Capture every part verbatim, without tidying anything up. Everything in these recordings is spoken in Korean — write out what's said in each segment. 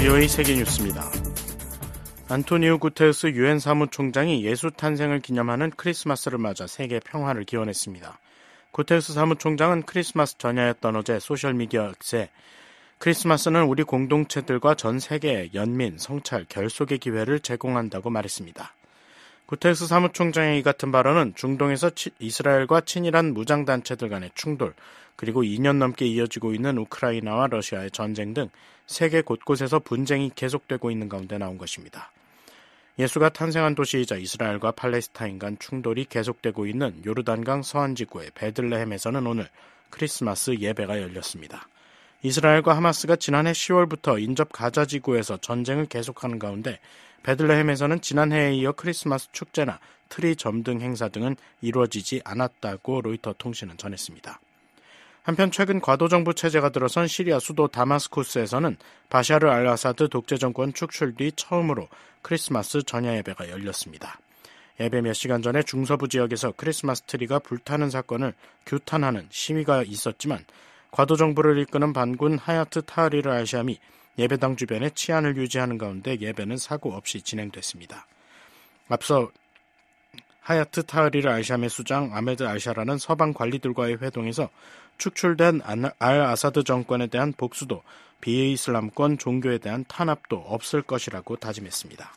브이오에이 세계뉴스입니다. 안토니오 구테르스 유엔 사무총장이 예수 탄생을 기념하는 크리스마스를 맞아 세계 평화를 기원했습니다. 구테르스 사무총장은 크리스마스 전야였던 어제 소셜미디어 X에 크리스마스는 우리 공동체들과 전 세계의 연민, 성찰, 결속의 기회를 제공한다고 말했습니다. 구테르스 사무총장의 이 같은 발언은 중동에서 치, 이스라엘과 친일한 무장단체들 간의 충돌, 그리고 이 년 넘게 이어지고 있는 우크라이나와 러시아의 전쟁 등 세계 곳곳에서 분쟁이 계속되고 있는 가운데 나온 것입니다. 예수가 탄생한 도시이자 이스라엘과 팔레스타인 간 충돌이 계속되고 있는 요르단강 서안지구의 베들레헴에서는 오늘 크리스마스 예배가 열렸습니다. 이스라엘과 하마스가 지난해 시월부터 인접 가자 지구에서 전쟁을 계속하는 가운데 베들레헴에서는 지난해에 이어 크리스마스 축제나 트리 점등 행사 등은 이루어지지 않았다고 로이터 통신은 전했습니다. 한편 최근 과도정부 체제가 들어선 시리아 수도 다마스쿠스에서는 바샤르 알 아사드 독재정권 축출 뒤 처음으로 크리스마스 전야 예배가 열렸습니다. 예배 몇 시간 전에 중서부 지역에서 크리스마스 트리가 불타는 사건을 규탄하는 시위가 있었지만 과도정부를 이끄는 반군 하야트 타흐리르 알샴이 예배당 주변에 치안을 유지하는 가운데 예배는 사고 없이 진행됐습니다. 앞서 하야트 타흐리르 알샴의 수장 아메드 알샤라는 서방 관리들과의 회동에서 축출된 알 아사드 정권에 대한 복수도 비이슬람권 종교에 대한 탄압도 없을 것이라고 다짐했습니다.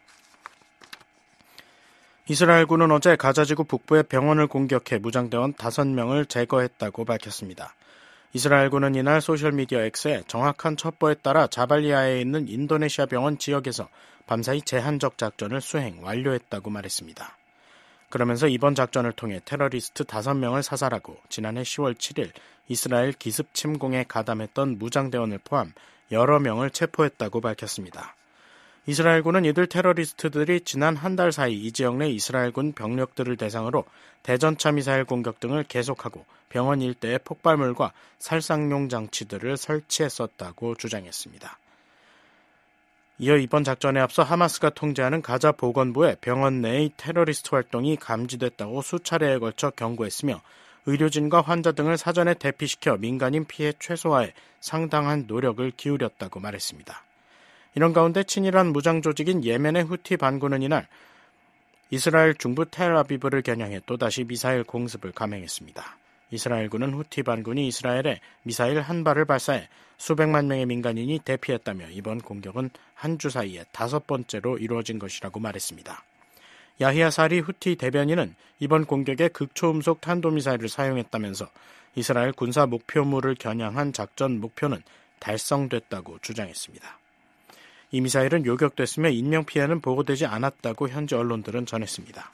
이스라엘군은 어제 가자지구 북부의 병원을 공격해 무장대원 다섯 명을 제거했다고 밝혔습니다. 이스라엘군은 이날 소셜미디어 X에 정확한 첩보에 따라 자발리아에 있는 인도네시아 병원 지역에서 밤사이 제한적 작전을 수행 완료했다고 말했습니다. 그러면서 이번 작전을 통해 테러리스트 다섯 명을 사살하고 지난해 시월 칠일 이스라엘 기습 침공에 가담했던 무장대원을 포함 여러 명을 체포했다고 밝혔습니다. 이스라엘군은 이들 테러리스트들이 지난 한 달 사이 이 지역 내 이스라엘군 병력들을 대상으로 대전차 미사일 공격 등을 계속하고 병원 일대에 폭발물과 살상용 장치들을 설치했었다고 주장했습니다. 이어 이번 작전에 앞서 하마스가 통제하는 가자 보건부에 병원 내의 테러리스트 활동이 감지됐다고 수차례에 걸쳐 경고했으며 의료진과 환자 등을 사전에 대피시켜 민간인 피해 최소화에 상당한 노력을 기울였다고 말했습니다. 이런 가운데 친일한 무장 조직인 예멘의 후티 반군은 이날 이스라엘 중부 텔아비브를 겨냥해 또다시 미사일 공습을 감행했습니다. 이스라엘군은 후티 반군이 이스라엘에 미사일 한 발을 발사해 수백만 명의 민간인이 대피했다며 이번 공격은 한 주 사이에 다섯 번째로 이루어진 것이라고 말했습니다. 야히야 사리 후티 대변인은 이번 공격에 극초음속 탄도미사일을 사용했다면서 이스라엘 군사 목표물을 겨냥한 작전 목표는 달성됐다고 주장했습니다. 이 미사일은 요격됐으며 인명피해는 보고되지 않았다고 현지 언론들은 전했습니다.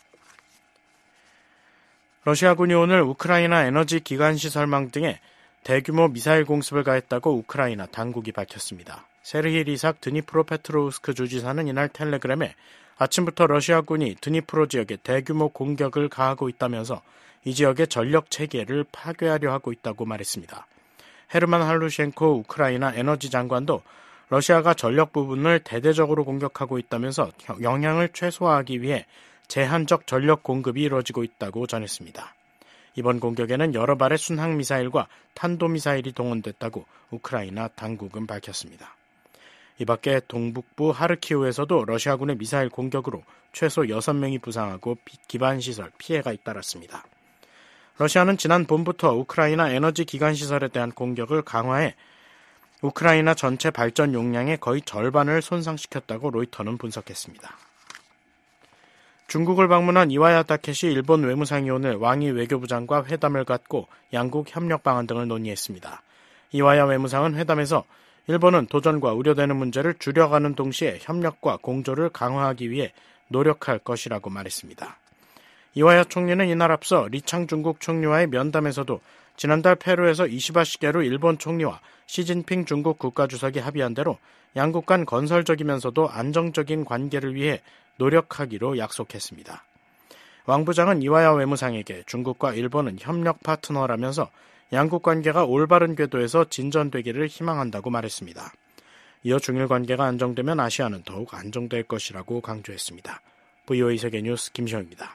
러시아군이 오늘 우크라이나 에너지 기관시설망 등에 대규모 미사일 공습을 가했다고 우크라이나 당국이 밝혔습니다. 세르히 리삭 드니프로페트로우스크 주지사는 이날 텔레그램에 아침부터 러시아군이 드니프로 지역에 대규모 공격을 가하고 있다면서 이 지역의 전력 체계를 파괴하려 하고 있다고 말했습니다. 헤르만 할루셴코 우크라이나 에너지 장관도 러시아가 전력 부분을 대대적으로 공격하고 있다면서 영향을 최소화하기 위해 제한적 전력 공급이 이루어지고 있다고 전했습니다. 이번 공격에는 여러 발의 순항미사일과 탄도미사일이 동원됐다고 우크라이나 당국은 밝혔습니다. 이 밖에 동북부 하르키우에서도 러시아군의 미사일 공격으로 최소 여섯 명이 부상하고 기반시설 피해가 잇따랐습니다. 러시아는 지난 봄부터 우크라이나 에너지 기관시설에 대한 공격을 강화해 우크라이나 전체 발전 용량의 거의 절반을 손상시켰다고 로이터는 분석했습니다. 중국을 방문한 이와야 타케시 일본 외무상이 오늘 왕이 외교부장과 회담을 갖고 양국 협력 방안 등을 논의했습니다. 이와야 외무상은 회담에서 일본은 도전과 우려되는 문제를 줄여가는 동시에 협력과 공조를 강화하기 위해 노력할 것이라고 말했습니다. 이와야 총리는 이날 앞서 리창 중국 총리와의 면담에서도 지난달 페루에서 이시바 시게루 일본 총리와 시진핑 중국 국가주석이 합의한 대로 양국 간 건설적이면서도 안정적인 관계를 위해 노력하기로 약속했습니다. 왕 부장은 이와야 외무상에게 중국과 일본은 협력 파트너라면서 양국 관계가 올바른 궤도에서 진전되기를 희망한다고 말했습니다. 이어 중일 관계가 안정되면 아시아는 더욱 안정될 것이라고 강조했습니다. 브이오에이 세계뉴스 김시영입니다.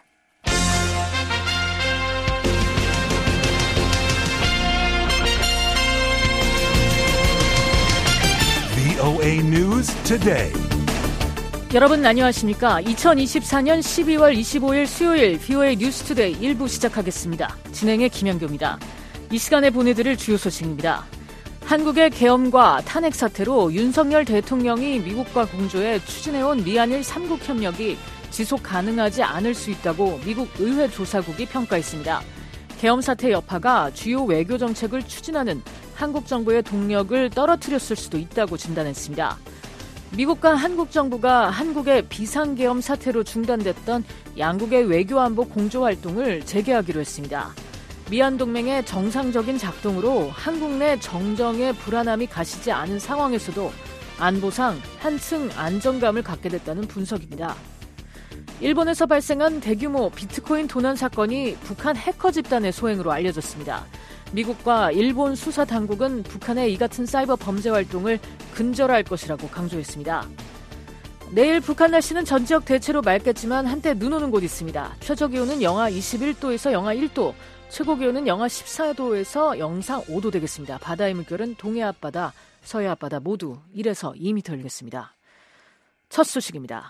브이오에이 News News Today. 여러분 안녕하십니까? 이천이십사년 십이월 이십오일 수요일 브이오에이 뉴스투데이 일 부 시작하겠습니다. 진행의 김현교입니다. 이 시간에 보내드릴 주요 소식입니다. 한국의 계엄과 탄핵 사태로 윤석열 대통령이 미국과 공조해 추진해온 미한일 삼국 협력이 지속 가능하지 않을 수 있다고 미국 의회 조사국이 평가했습니다. 계엄 사태 여파가 주요 외교 정책을 추진하는 한국 정부의 동력을 떨어뜨렸을 수도 있다고 진단했습니다. 미국과 한국 정부가 한국의 비상계엄 사태로 중단됐던 양국의 외교안보 공조 활동을 재개하기로 했습니다. 미한 동맹의 정상적인 작동으로 한국 내 정정의 불안함이 가시지 않은 상황에서도 안보상 한층 안정감을 갖게 됐다는 분석입니다. 일본에서 발생한 대규모 비트코인 도난 사건이 북한 해커 집단의 소행으로 알려졌습니다. 미국과 일본 수사 당국은 북한의 이 같은 사이버 범죄 활동을 근절할 것이라고 강조했습니다. 내일 북한 날씨는 전 지역 대체로 맑겠지만 한때 눈 오는 곳이 있습니다. 최저기온은 영하 이십일도에서 영하 일도, 최고기온은 영하 십사도에서 영상 오도 되겠습니다. 바다의 물결은 동해 앞바다, 서해 앞바다 모두 일에서 이 미터 일겠습니다. 첫 소식입니다.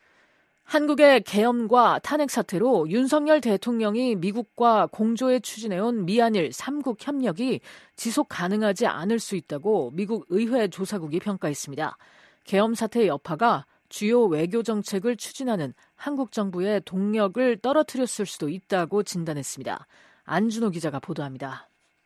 한국의 계엄과 탄핵 사태로 윤석열 대통령이 미국과 공조해 추진해온 미한일 삼국 협력이 지속 가능하지 않을 수 있다고 미국 의회 조사국이 평가했습니다. 계엄 사태의 여파가 주요 외교 정책을 추진하는 한국 정부의 동력을 떨어뜨렸을 수도 있다고 진단했습니다. 안준호 기자가 보도합니다.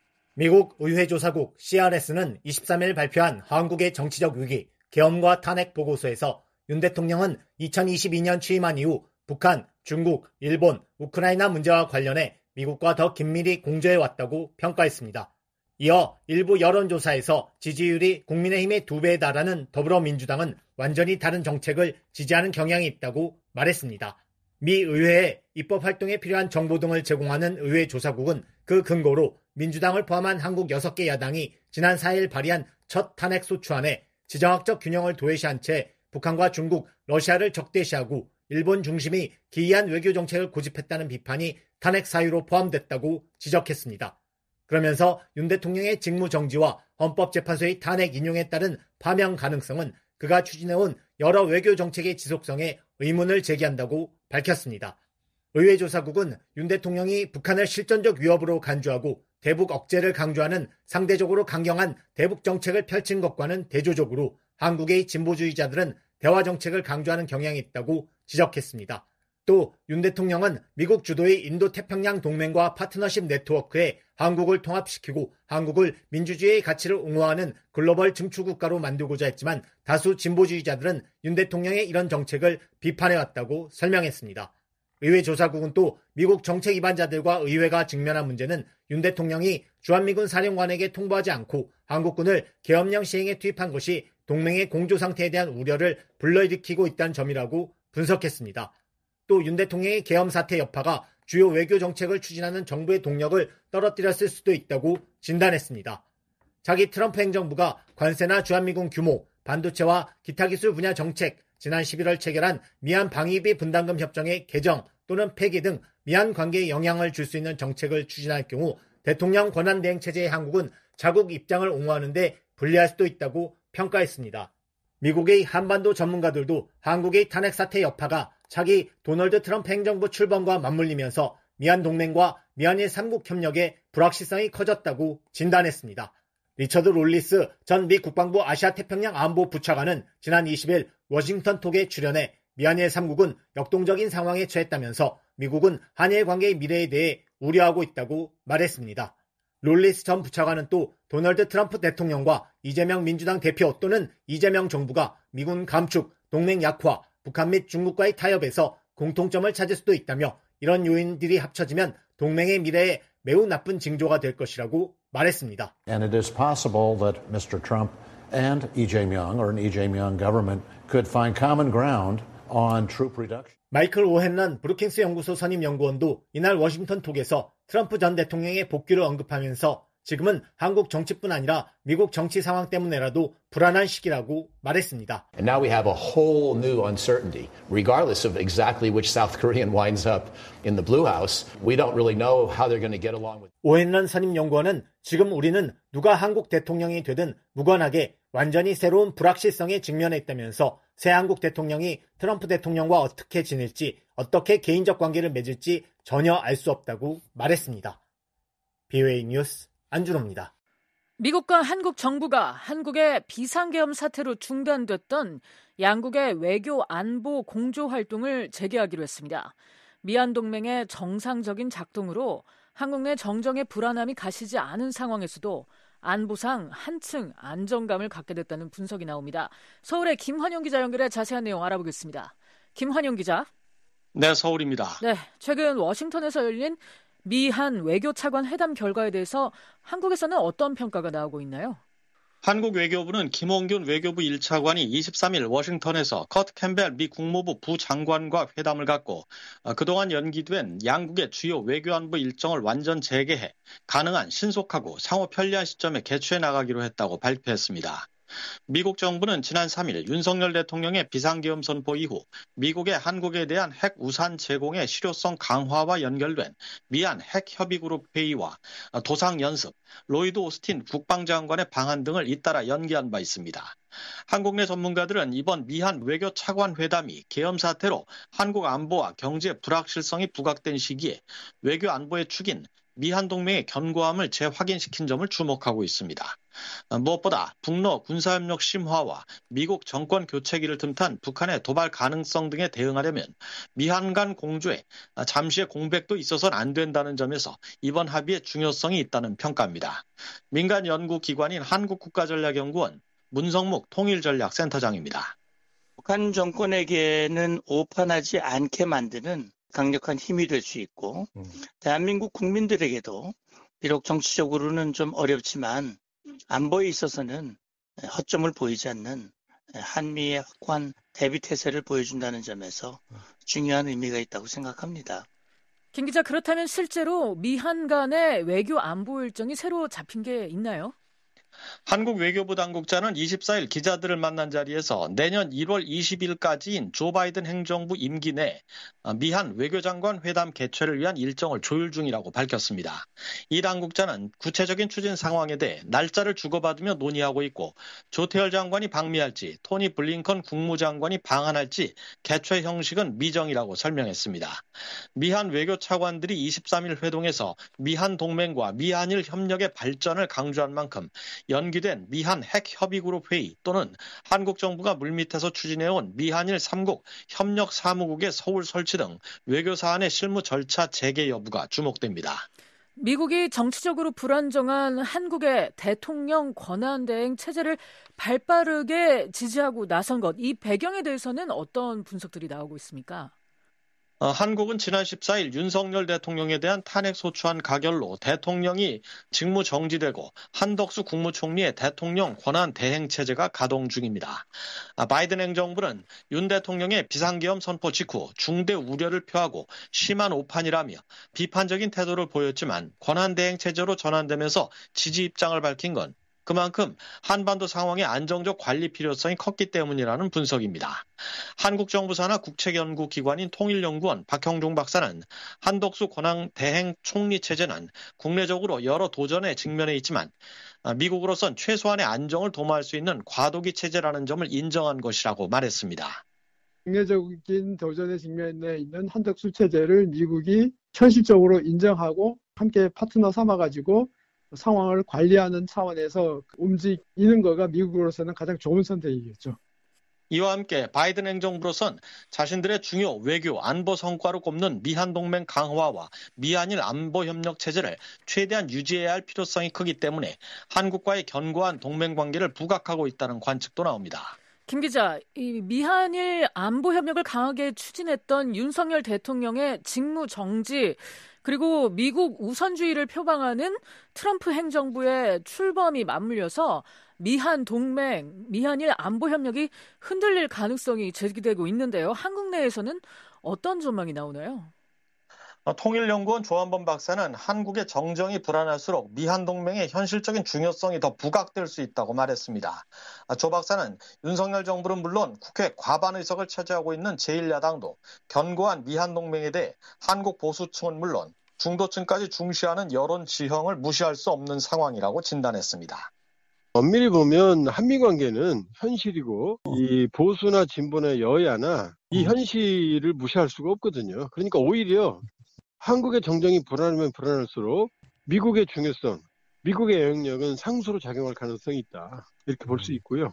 미국 의회 조사국 씨알에스는 이십삼일 발표한 한국의 정치적 위기, 계엄과 탄핵 보고서에서 윤 대통령은 이천이십이년 취임한 이후 북한, 중국, 일본, 우크라이나 문제와 관련해 미국과 더 긴밀히 공조해왔다고 평가했습니다. 이어 일부 여론조사에서 지지율이 국민의힘의 두 배에 달하는 더불어민주당은 완전히 다른 정책을 지지하는 경향이 있다고 말했습니다. 미 의회에 입법 활동에 필요한 정보 등을 제공하는 의회 조사국은 그 근거로 민주당을 포함한 한국 여섯 개 야당이 지난 사일 발의한 첫 탄핵 소추안에 지정학적 균형을 도외시한 채 북한과 중국, 러시아를 적대시하고 일본 중심이 기이한 외교 정책을 고집했다는 비판이 탄핵 사유로 포함됐다고 지적했습니다. 그러면서 윤 대통령의 직무 정지와 헌법재판소의 탄핵 인용에 따른 파면 가능성은 그가 추진해온 여러 외교 정책의 지속성에 의문을 제기한다고 밝혔습니다. 의회 조사국은 윤 대통령이 북한을 실전적 위협으로 간주하고 대북 억제를 강조하는 상대적으로 강경한 대북 정책을 펼친 것과는 대조적으로 한국의 진보주의자들은 대화 정책을 강조하는 경향이 있다고 지적했습니다. 또 윤 대통령은 미국 주도의 인도태평양 동맹과 파트너십 네트워크에 한국을 통합시키고 한국을 민주주의의 가치를 옹호하는 글로벌 증축국가로 만들고자 했지만 다수 진보주의자들은 윤 대통령의 이런 정책을 비판해왔다고 설명했습니다. 의회 조사국은 또 미국 정책 위반자들과 의회가 직면한 문제는 윤 대통령이 주한미군 사령관에게 통보하지 않고 한국군을 계엄령 시행에 투입한 것이 동맹의 공조 상태에 대한 우려를 불러일으키고 있다는 점이라고 분석했습니다. 또 윤 대통령의 계엄 사태 여파가 주요 외교 정책을 추진하는 정부의 동력을 떨어뜨렸을 수도 있다고 진단했습니다. 자기 트럼프 행정부가 관세나 주한미군 규모, 반도체와 기타 기술 분야 정책, 지난 십일월 체결한 미한 방위비 분담금 협정의 개정 또는 폐기 등 미한 관계에 영향을 줄 수 있는 정책을 추진할 경우 대통령 권한대행체제의 한국은 자국 입장을 옹호하는 데 불리할 수도 있다고 평가했습니다. 미국의 한반도 전문가들도 한국의 탄핵 사태 여파가 차기 도널드 트럼프 행정부 출범과 맞물리면서 미한 동맹과 미한일 삼국 협력의 불확실성이 커졌다고 진단했습니다. 리처드 롤리스 전 미 국방부 아시아태평양 안보 부차관은 지난 이십일 워싱턴 톡에 출연해 미한일 삼국은 역동적인 상황에 처했다면서 미국은 한일 관계의 미래에 대해 우려하고 있다고 말했습니다. 롤리스 전 부차관은 또 도널드 트럼프 대통령과 이재명 민주당 대표 또는 이재명 정부가 미군 감축, 동맹 약화, 북한 및 중국과의 타협에서 공통점을 찾을 수도 있다며 이런 요인들이 합쳐지면 동맹의 미래에 매우 나쁜 징조가 될 것이라고 말했습니다. And it is possible that Mister Trump and Lee Jae-myung or an Lee Jae-myung government could find common ground on troop reduction. 마이클 오헨런 브루킹스 연구소 선임 연구원도 이날 워싱턴 톡에서 트럼프 전 대통령의 복귀를 언급하면서 지금은 한국 정치뿐 아니라 미국 정치 상황 때문에라도 불안한 시기라고 말했습니다. And now we have a whole new uncertainty. Regardless of exactly which South Korean winds up in the Blue House, we don't really know how they're going to get along with. 오헨런 선임 연구원은 지금 우리는 누가 한국 대통령이 되든 무관하게 완전히 새로운 불확실성에 직면했다면서 새 한국 대통령이 트럼프 대통령과 어떻게 지낼지, 어떻게 개인적 관계를 맺을지 전혀 알 수 없다고 말했습니다. 비오에이 뉴스 안준호입니다. 미국과 한국 정부가 한국의 비상계엄 사태로 중단됐던 양국의 외교 안보 공조 활동을 재개하기로 했습니다. 미한 동맹의 정상적인 작동으로 한국 내 정정의 불안함이 가시지 않은 상황에서도 안보상 한층 안정감을 갖게 됐다는 분석이 나옵니다. 서울의 김환영 기자 연결해 자세한 내용 알아보겠습니다. 김환영 기자. 네, 서울입니다. 네, 최근 워싱턴에서 열린 미한 외교차관 회담 결과에 대해서 한국에서는 어떤 평가가 나오고 있나요? 한국 외교부는 김홍균 외교부 일 차관이 이십삼 일 워싱턴에서 커트 캠벨 미 국무부 부장관과 회담을 갖고 그동안 연기된 양국의 주요 외교안보 일정을 완전 재개해 가능한 신속하고 상호 편리한 시점에 개최해 나가기로 했다고 발표했습니다. 미국 정부는 지난 삼 일 윤석열 대통령의 비상계엄 선포 이후 미국의 한국에 대한 핵 우산 제공의 실효성 강화와 연결된 미한 핵협의그룹 회의와 도상연습, 로이드 오스틴 국방장관의 방한 등을 잇따라 연기한 바 있습니다. 한국 내 전문가들은 이번 미한 외교차관 회담이 계엄 사태로 한국 안보와 경제 불확실성이 부각된 시기에 외교 안보의 축인 미한 동맹의 견고함을 재확인시킨 점을 주목하고 있습니다. 무엇보다 북러 군사협력 심화와 미국 정권 교체기를 틈탄 북한의 도발 가능성 등에 대응하려면 미한 간 공조에 잠시의 공백도 있어서는 안 된다는 점에서 이번 합의의 중요성이 있다는 평가입니다. 민간 연구기관인 한국국가전략연구원 문성묵 통일전략센터장입니다. 북한 정권에게는 오판하지 않게 만드는 강력한 힘이 될 수 있고 음. 대한민국 국민들에게도 비록 정치적으로는 좀 어렵지만 안보에 있어서는 허점을 보이지 않는 한미의 확고한 대비태세를 보여준다는 점에서 중요한 의미가 있다고 생각합니다. 김 기자, 그렇다면 실제로 미한 간의 외교 안보 일정이 새로 잡힌 게 있나요? 한국 외교부 당국자는 이십사 일 기자들을 만난 자리에서 내년 일월 이십일까지인 조 바이든 행정부 임기 내 미한 외교장관 회담 개최를 위한 일정을 조율 중이라고 밝혔습니다. 이 당국자는 구체적인 추진 상황에 대해 날짜를 주고받으며 논의하고 있고 조태열 장관이 방미할지 토니 블링컨 국무장관이 방한할지 개최 형식은 미정이라고 설명했습니다. 미한 외교차관들이 이십삼 일 회동에서 미한 동맹과 미한일 협력의 발전을 강조한 만큼 연기된 미한 핵협의그룹 회의 또는 한국 정부가 물밑에서 추진해온 미한일 삼국 협력사무국의 서울 설치 등 외교 사안의 실무 절차 재개 여부가 주목됩니다. 미국이 정치적으로 불안정한 한국의 대통령 권한대행 체제를 발빠르게 지지하고 나선 것, 이 배경에 대해서는 어떤 분석들이 나오고 있습니까? 어, 한국은 지난 십사 일 윤석열 대통령에 대한 탄핵 소추안 가결로 대통령이 직무 정지되고 한덕수 국무총리의 대통령 권한 대행 체제가 가동 중입니다. 아, 바이든 행정부는 윤 대통령의 비상계엄 선포 직후 중대 우려를 표하고 심한 오판이라며 비판적인 태도를 보였지만 권한 대행 체제로 전환되면서 지지 입장을 밝힌 건 그만큼 한반도 상황의 안정적 관리 필요성이 컸기 때문이라는 분석입니다. 한국 정부 산하 국책연구기관인 통일연구원 박형종 박사는 한덕수 권한 대행 총리 체제는 국내적으로 여러 도전에 직면해 있지만 미국으로선 최소한의 안정을 도모할 수 있는 과도기 체제라는 점을 인정한 것이라고 말했습니다. 국내적인 도전에 직면해 있는 한덕수 체제를 미국이 현실적으로 인정하고 함께 파트너 삼아가지고 상황을 관리하는 차원에서 움직이는 거가 미국으로서는 가장 좋은 선택이겠죠. 이와 함께 바이든 행정부로선 자신들의 중요 외교 안보 성과로 꼽는 미한 동맹 강화와 미한일 안보 협력 체제를 최대한 유지해야 할 필요성이 크기 때문에 한국과의 견고한 동맹 관계를 부각하고 있다는 관측도 나옵니다. 김 기자, 이 미한일 안보 협력을 강하게 추진했던 윤석열 대통령의 직무 정지, 그리고 미국 우선주의를 표방하는 트럼프 행정부의 출범이 맞물려서 미한 동맹, 미한일 안보 협력이 흔들릴 가능성이 제기되고 있는데요. 한국 내에서는 어떤 전망이 나오나요? 통일연구원 조한범 박사는 한국의 정정이 불안할수록 미한 동맹의 현실적인 중요성이 더 부각될 수 있다고 말했습니다. 조 박사는 윤석열 정부는 물론 국회 과반 의석을 차지하고 있는 제일 야당도 견고한 미한 동맹에 대해 한국 보수층은 물론 중도층까지 중시하는 여론 지형을 무시할 수 없는 상황이라고 진단했습니다. 엄밀히 보면 한미 관계는 현실이고 이 보수나 진보나 여야나 이 현실을 무시할 수가 없거든요. 그러니까 오히려 한국의 정정이 불안하면 불안할수록 미국의 중요성, 미국의 영향력은 상수로 작용할 가능성이 있다. 이렇게 볼 수 있고요.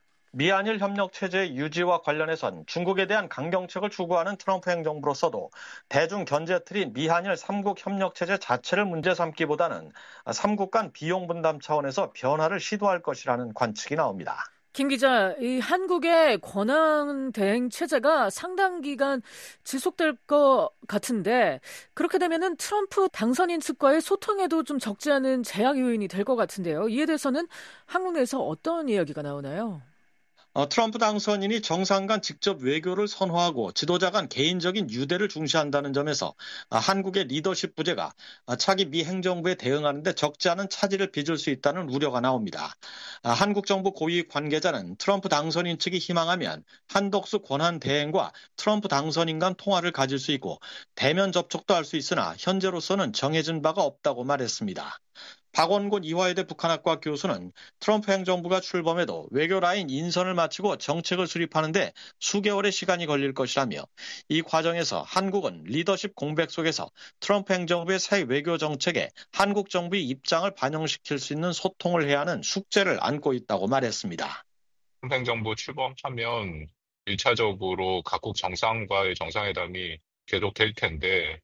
미한일 협력 체제 유지와 관련해선 중국에 대한 강경책을 추구하는 트럼프 행정부로서도 대중 견제 틀인 미한일 삼국 협력 체제 자체를 문제 삼기보다는 삼국 간 비용 분담 차원에서 변화를 시도할 것이라는 관측이 나옵니다. 김 기자, 이 한국의 권한 대행 체제가 상당 기간 지속될 것 같은데 그렇게 되면은 트럼프 당선인 측과의 소통에도 좀 적지 않은 제약 요인이 될 것 같은데요. 이에 대해서는 한국 내에서 어떤 이야기가 나오나요? 어, 트럼프 당선인이 정상 간 직접 외교를 선호하고 지도자 간 개인적인 유대를 중시한다는 점에서 아, 한국의 리더십 부재가 아, 차기 미 행정부에 대응하는 데 적지 않은 차질을 빚을 수 있다는 우려가 나옵니다. 아, 한국 정부 고위 관계자는 트럼프 당선인 측이 희망하면 한덕수 권한 대행과 트럼프 당선인 간 통화를 가질 수 있고 대면 접촉도 할 수 있으나 현재로서는 정해진 바가 없다고 말했습니다. 박원곤 이화여대 북한학과 교수는 트럼프 행정부가 출범해도 외교 라인 인선을 마치고 정책을 수립하는데 수개월의 시간이 걸릴 것이라며 이 과정에서 한국은 리더십 공백 속에서 트럼프 행정부의 새 외교 정책에 한국 정부의 입장을 반영시킬 수 있는 소통을 해야 하는 숙제를 안고 있다고 말했습니다. 트럼프 행정부 출범하면 일 차적으로 각국 정상과의 정상회담이 계속될 텐데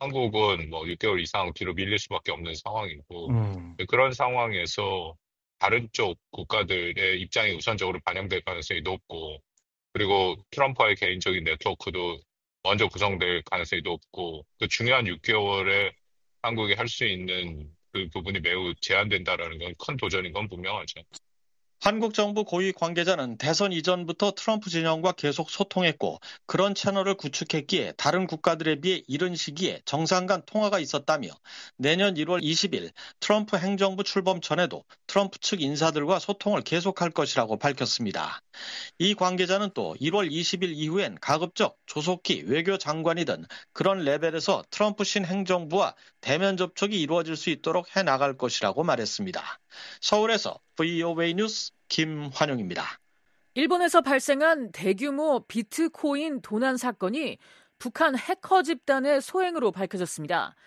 한국은 뭐 육 개월 이상 뒤로 밀릴 수밖에 없는 상황이고 음. 그런 상황에서 다른 쪽 국가들의 입장이 우선적으로 반영될 가능성이 높고 그리고 트럼프와의 개인적인 네트워크도 먼저 구성될 가능성이 높고 그 중요한 육 개월에 한국이 할 수 있는 그 부분이 매우 제한된다라는 건 큰 도전인 건 분명하죠. 한국 정부 고위 관계자는 대선 이전부터 트럼프 진영과 계속 소통했고 그런 채널을 구축했기에 다른 국가들에 비해 이른 시기에 정상 간 통화가 있었다며 내년 일월 이십일 트럼프 행정부 출범 전에도 트럼프 측 인사들과 소통을 계속할 것이라고 밝혔습니다. 이 관계자는 또 일월 이십일 이후엔 가급적 조속히 외교장관이든 그런 레벨에서 트럼프 신행정부와 대면 접촉이 이루어질 수 있도록 해나갈 것이라고 말했습니다. 서울에서 브이오에이 뉴스 김환용입니다. 일본에서 발생한 대규모 비트코인 도난 사건이 북한 해커 집단의 소행으로 밝혀졌습니다.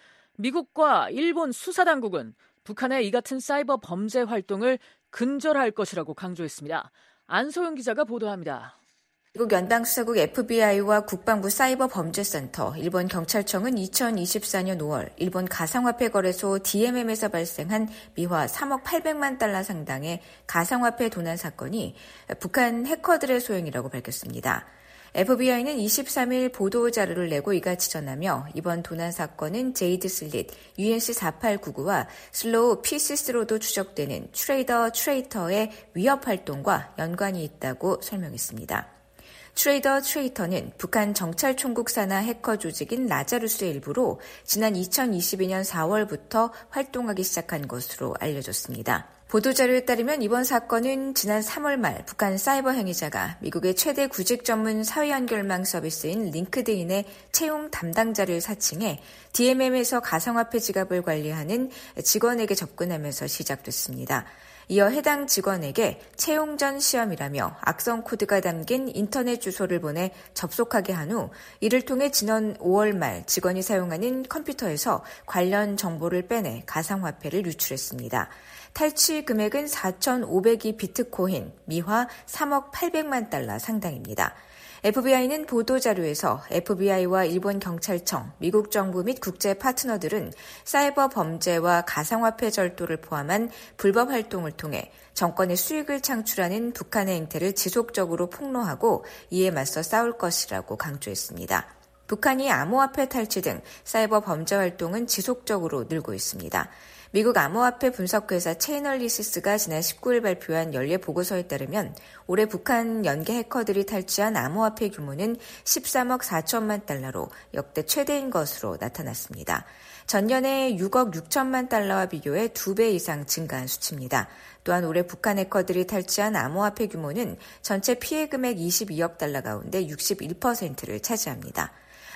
미국과 일본 수사당국은 북한의 이 같은 사이버 범죄 활동을 근절할 것이라고 강조했습니다. 안소영 기자가 보도합니다. 미국 연방수사국 에프비아이와 국방부 사이버범죄센터, 일본 경찰청은 이천이십사년 오월 일본 가상화폐 거래소 디엠엠에서 발생한 미화 삼억 팔백만 달러 상당의 가상화폐 도난 사건이 북한 해커들의 소행이라고 밝혔습니다. 에프비아이는 이십삼일 보도 자료를 내고 이같이 전하며 이번 도난 사건은 제이드 슬릿, 유엔씨 사팔구구와 슬로우 피씨스로도 추적되는 트레이더 트레이터의 위협 활동과 연관이 있다고 설명했습니다. 트레이더 트레이터는 북한 정찰총국 산하 해커 조직인 라자루스의 일부로 지난 이천이십이년 사월부터 활동하기 시작한 것으로 알려졌습니다. 보도자료에 따르면 이번 사건은 지난 삼월 말 북한 사이버 행위자가 미국의 최대 구직 전문 사회 연결망 서비스인 링크드인의 채용 담당자를 사칭해 디엠엠에서 가상화폐 지갑을 관리하는 직원에게 접근하면서 시작됐습니다. 이어 해당 직원에게 채용 전 시험이라며 악성 코드가 담긴 인터넷 주소를 보내 접속하게 한 후 이를 통해 지난 오월 말 직원이 사용하는 컴퓨터에서 관련 정보를 빼내 가상화폐를 유출했습니다. 탈취 금액은 사천오백이 비트코인, 미화 삼억 팔백만 달러 상당입니다. 에프비아이는 보도자료에서 에프비아이와 일본 경찰청, 미국 정부 및 국제 파트너들은 사이버 범죄와 가상화폐 절도를 포함한 불법 활동을 통해 정권의 수익을 창출하는 북한의 행태를 지속적으로 폭로하고 이에 맞서 싸울 것이라고 강조했습니다. 북한이 암호화폐 탈취 등 사이버 범죄 활동은 지속적으로 늘고 있습니다. 미국 암호화폐 분석회사 체이널리시스가 지난 십구일 발표한 연례 보고서에 따르면 올해 북한 연계 해커들이 탈취한 암호화폐 규모는 십삼억 사천만 달러로 역대 최대인 것으로 나타났습니다. 전년에 육억 육천만 달러와 비교해 두 배 이상 증가한 수치입니다. 또한 올해 북한 해커들이 탈취한 암호화폐 규모는 전체 피해 금액 이십이억 달러 가운데 육십일 퍼센트를 차지합니다.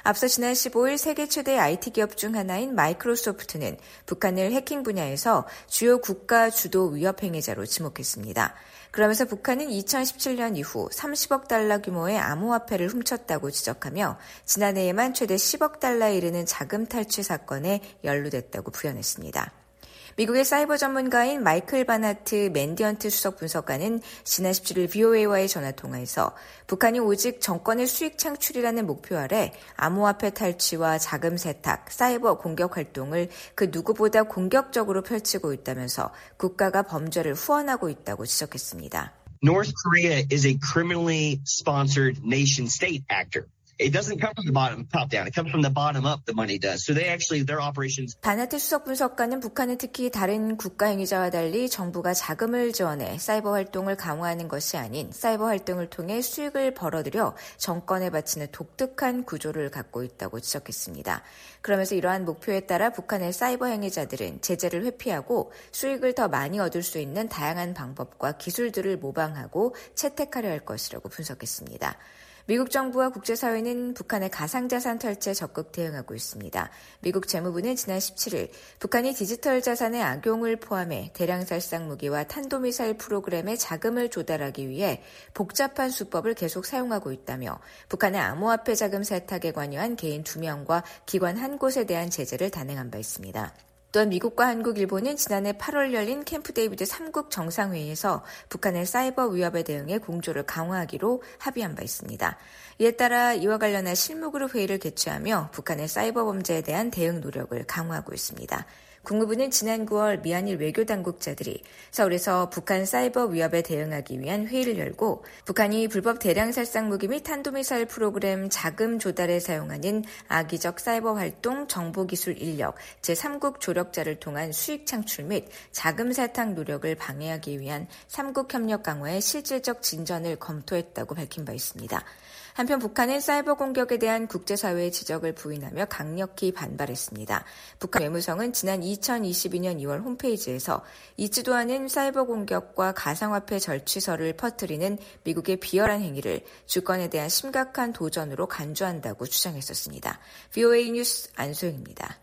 앞서 지난 십오일 세계 최대 아이티 기업 중 하나인 마이크로소프트는 북한을 해킹 분야에서 주요 국가 주도 위협 행위자로 지목했습니다. 그러면서 북한은 이천십칠년 이후 삼십억 달러 규모의 암호화폐를 훔쳤다고 지적하며 지난해에만 최대 십억 달러에 이르는 자금 탈취 사건에 연루됐다고 부연했습니다. 미국의 사이버 전문가인 마이클 바나트 맨디언트 수석 분석관은 지난 십칠일 브이오에이와의 전화통화에서 북한이 오직 정권의 수익 창출이라는 목표 아래 암호화폐 탈취와 자금 세탁, 사이버 공격 활동을 그 누구보다 공격적으로 펼치고 있다면서 국가가 범죄를 후원하고 있다고 지적했습니다. North Korea is a criminally sponsored nation state actor. It doesn't come from the bottom, top down. It comes from the bottom up, the money does. So they actually, their operations. 바나트 수석 분석가는 북한은 특히 다른 국가 행위자와 달리 정부가 자금을 지원해 사이버 활동을 강화하는 것이 아닌 사이버 활동을 통해 수익을 벌어들여 정권에 바치는 독특한 구조를 갖고 있다고 지적했습니다. 그러면서 이러한 목표에 따라 북한의 사이버 행위자들은 제재를 회피하고 수익을 더 많이 얻을 수 있는 다양한 방법과 기술들을 모방하고 채택하려 할 것이라고 분석했습니다. 미국 정부와 국제사회는 북한의 가상자산 탈취에 적극 대응하고 있습니다. 미국 재무부는 지난 십칠일 북한이 디지털 자산의 악용을 포함해 대량 살상 무기와 탄도미사일 프로그램에 자금을 조달하기 위해 복잡한 수법을 계속 사용하고 있다며 북한의 암호화폐 자금 세탁에 관여한 개인 두 명과 기관 한 곳에 대한 제재를 단행한 바 있습니다. 또한 미국과 한국, 일본은 지난해 팔월 열린 캠프 데이비드 삼국 정상회의에서 북한의 사이버 위협에 대응해 공조를 강화하기로 합의한 바 있습니다. 이에 따라 이와 관련한 실무그룹 회의를 개최하며 북한의 사이버 범죄에 대한 대응 노력을 강화하고 있습니다. 국무부는 지난 구월 미한일 외교당국자들이 서울에서 북한 사이버 위협에 대응하기 위한 회의를 열고 북한이 불법 대량 살상 무기 및 탄도미사일 프로그램 자금 조달에 사용하는 악의적 사이버 활동 정보기술 인력 제삼국 조력자를 통한 수익 창출 및 자금 세탁 노력을 방해하기 위한 삼국 협력 강화의 실질적 진전을 검토했다고 밝힌 바 있습니다. 한편 북한은 사이버 공격에 대한 국제사회의 지적을 부인하며 강력히 반발했습니다. 북한 외무성은 지난 이천이십이년 이월 홈페이지에서 잊지도 않은 사이버 공격과 가상화폐 절취설을 퍼뜨리는 미국의 비열한 행위를 주권에 대한 심각한 도전으로 간주한다고 주장했었습니다. 브이오에이 뉴스 안소영입니다.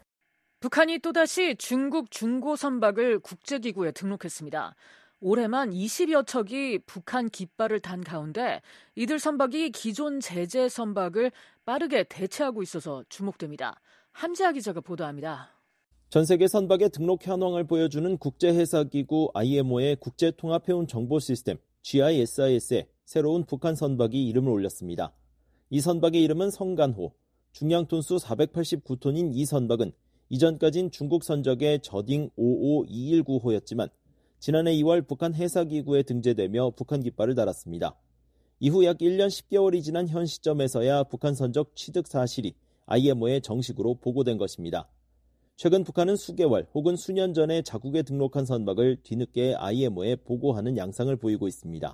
북한이 또다시 중국 중고 선박을 국제기구에 등록했습니다. 올해만 이십여 척이 북한 깃발을 단 가운데 이들 선박이 기존 제재 선박을 빠르게 대체하고 있어서 주목됩니다. 함재하 기자가 보도합니다. 전 세계 선박의 등록 현황을 보여주는 국제해사기구 아이엠오의 국제통합해운 정보 시스템 지아이에스아이에스에 새로운 북한 선박이 이름을 올렸습니다. 이 선박의 이름은 성간호, 중량 톤수 사백팔십구 톤인 이 선박은 이전까진 중국 선적의 저딩 오오이일구호였지만 지난해 이월 북한 해사기구에 등재되며 북한 깃발을 달았습니다. 이후 약 일 년 십 개월이 지난 현 시점에서야 북한 선적 취득 사실이 아이엠오에 정식으로 보고된 것입니다. 최근 북한은 수개월 혹은 수년 전에 자국에 등록한 선박을 뒤늦게 아이엠오에 보고하는 양상을 보이고 있습니다.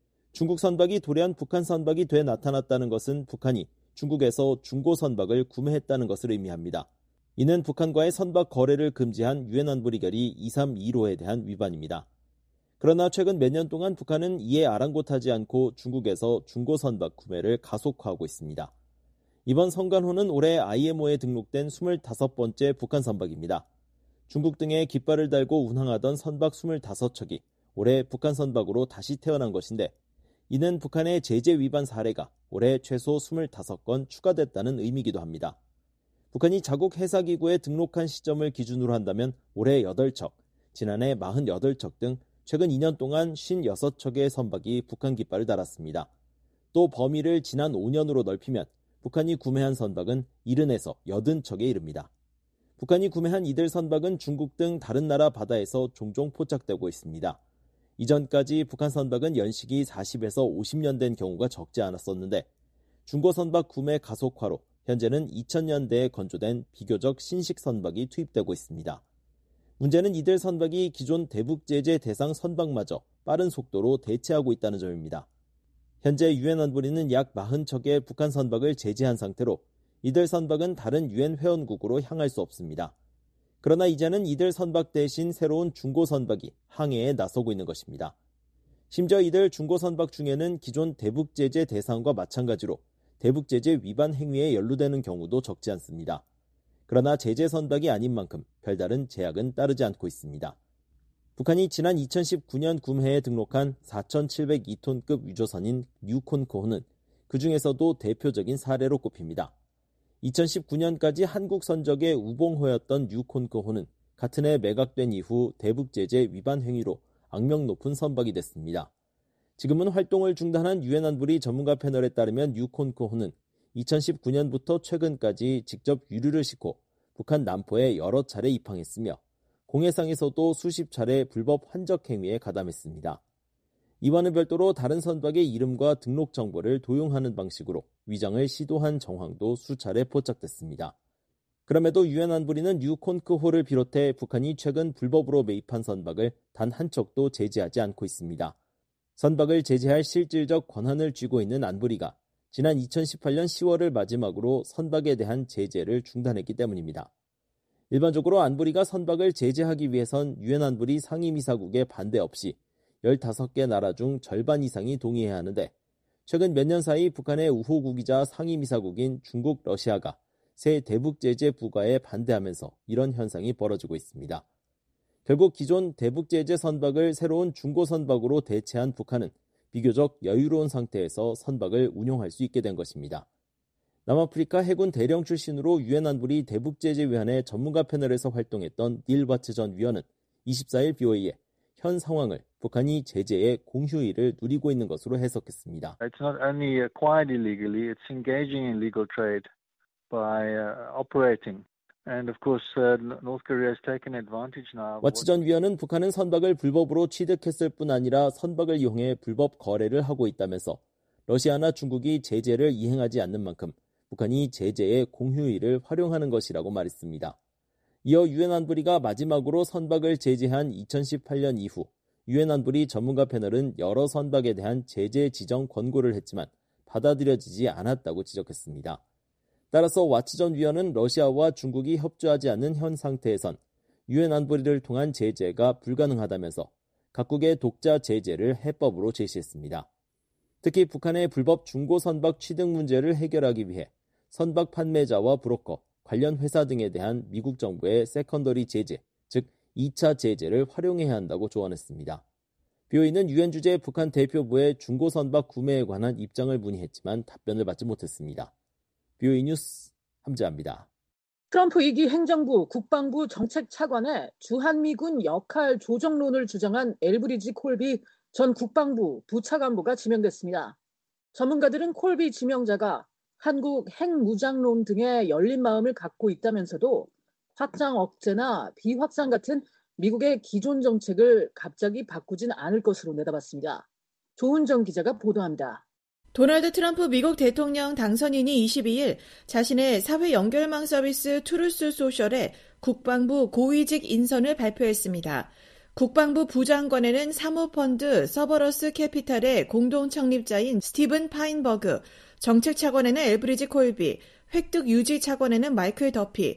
중국 선박이 도래한 북한 선박이 돼 나타났다는 것은 북한이 중국에서 중고 선박을 구매했다는 것을 의미합니다. 이는 북한과의 선박 거래를 금지한 유엔 안보리결의 이삼일오에 대한 위반입니다. 그러나 최근 몇 년 동안 북한은 이에 아랑곳하지 않고 중국에서 중고 선박 구매를 가속화하고 있습니다. 이번 성간호는 올해 아이엠오에 등록된 스물다섯 번째 북한 선박입니다. 중국 등에 깃발을 달고 운항하던 선박 스물다섯 척이 올해 북한 선박으로 다시 태어난 것인데 이는 북한의 제재 위반 사례가 올해 최소 스물다섯 건 추가됐다는 의미이기도 합니다. 북한이 자국 해사기구에 등록한 시점을 기준으로 한다면 올해 여덟 척, 지난해 사십팔 척 등 최근 이 년 동안 오십육 척의 선박이 북한 깃발을 달았습니다. 또 범위를 지난 오 년으로 넓히면 북한이 구매한 선박은 칠십에서 팔십 척에 이릅니다. 북한이 구매한 이들 선박은 중국 등 다른 나라 바다에서 종종 포착되고 있습니다. 이전까지 북한 선박은 연식이 사십에서 오십 년 된 경우가 적지 않았었는데 중고 선박 구매 가속화로 현재는 이천 년대에 건조된 비교적 신식 선박이 투입되고 있습니다. 문제는 이들 선박이 기존 대북 제재 대상 선박마저 빠른 속도로 대체하고 있다는 점입니다. 현재 유엔 안보리는 약 사십 척의 북한 선박을 제재한 상태로 이들 선박은 다른 유엔 회원국으로 향할 수 없습니다. 그러나 이제는 이들 선박 대신 새로운 중고 선박이 항해에 나서고 있는 것입니다. 심지어 이들 중고 선박 중에는 기존 대북 제재 대상과 마찬가지로 대북 제재 위반 행위에 연루되는 경우도 적지 않습니다. 그러나 제재 선박이 아닌 만큼 별다른 제약은 따르지 않고 있습니다. 북한이 지난 이천십구 년 구매에 등록한 사천칠백이 톤급 유조선인 뉴콘코호는 그 중에서도 대표적인 사례로 꼽힙니다. 이천십구 년까지 한국 선적의 우봉호였던 뉴콘코호는 같은 해 매각된 이후 대북 제재 위반 행위로 악명 높은 선박이 됐습니다. 지금은 활동을 중단한 유엔 안보리 전문가 패널에 따르면 뉴콘코호는 이천십구 년부터 최근까지 직접 유류를 싣고 북한 남포에 여러 차례 입항했으며 공해상에서도 수십 차례 불법 환적 행위에 가담했습니다. 이와는 별도로 다른 선박의 이름과 등록 정보를 도용하는 방식으로 위장을 시도한 정황도 수차례 포착됐습니다. 그럼에도 유엔 안보리는 뉴콘코호를 비롯해 북한이 최근 불법으로 매입한 선박을 단 한 척도 제재하지 않고 있습니다. 선박을 제재할 실질적 권한을 쥐고 있는 안보리가 지난 이천십팔 년 시월을 마지막으로 선박에 대한 제재를 중단했기 때문입니다. 일반적으로 안보리가 선박을 제재하기 위해선 유엔 안보리 상임이사국의 반대 없이 열다섯 개 나라 중 절반 이상이 동의해야 하는데 최근 몇 년 사이 북한의 우호국이자 상임이사국인 중국, 러시아가 새 대북 제재 부과에 반대하면서 이런 현상이 벌어지고 있습니다. 결국 기존 대북 제재 선박을 새로운 중고 선박으로 대체한 북한은 비교적 여유로운 상태에서 선박을 운용할 수 있게 된 것입니다. 남아프리카 해군 대령 출신으로 유엔 안보리 대북 제재 위원회 전문가 패널에서 활동했던 닐 와츠 전 위원은 이십사 일 비오이에 현 상황을 북한이 제재의 공휴일을 누리고 있는 것으로 해석했습니다. It's not only acquired illegally, it's engaging in illegal trade by uh, operating. And of course, uh, North Korea has taken advantage now. 와츠 전 위원은 북한은 선박을 불법으로 취득했을 뿐 아니라 선박을 이용해 불법 거래를 하고 있다면서 러시아나 중국이 제재를 이행하지 않는 만큼 북한이 제재의 공휴일을 활용하는 것이라고 말했습니다. 이어 유엔 안보리가 마지막으로 선박을 제재한 이천십팔 년 이후 유엔 안보리 전문가 패널은 여러 선박에 대한 제재 지정 권고를 했지만 받아들여지지 않았다고 지적했습니다. 따라서 와츠 전 위원은 러시아와 중국이 협조하지 않는 현 상태에선 유엔 안보리를 통한 제재가 불가능하다면서 각국의 독자 제재를 해법으로 제시했습니다. 특히 북한의 불법 중고 선박 취득 문제를 해결하기 위해 선박 판매자와 브로커, 관련 회사 등에 대한 미국 정부의 세컨더리 제재, 즉 이 차 제재를 활용해야 한다고 조언했습니다. 비오이는 유엔 주재 북한 대표부의 중고 선박 구매에 관한 입장을 문의했지만 답변을 받지 못했습니다. 비오이 뉴스 함재합니다. 트럼프 이 기 행정부 국방부 정책차관에 주한미군 역할 조정론을 주장한 엘브리지 콜비 전 국방부 부차관보가 지명됐습니다. 전문가들은 콜비 지명자가 한국 핵무장론 등에 열린 마음을 갖고 있다면서도 확장 억제나 비확장 같은 미국의 기존 정책을 갑자기 바꾸진 않을 것으로 내다봤습니다. 조은정 기자가 보도합니다. 도널드 트럼프 미국 대통령 당선인이 이십이 일 자신의 사회 연결망 서비스 트루스 소셜에 국방부 고위직 인선을 발표했습니다. 국방부 부장관에는 사모펀드 서버러스 캐피탈의 공동 창립자인 스티븐 파인버그, 정책차관에는 엘브리지 콜비, 획득 유지 차관에는 마이클 더피,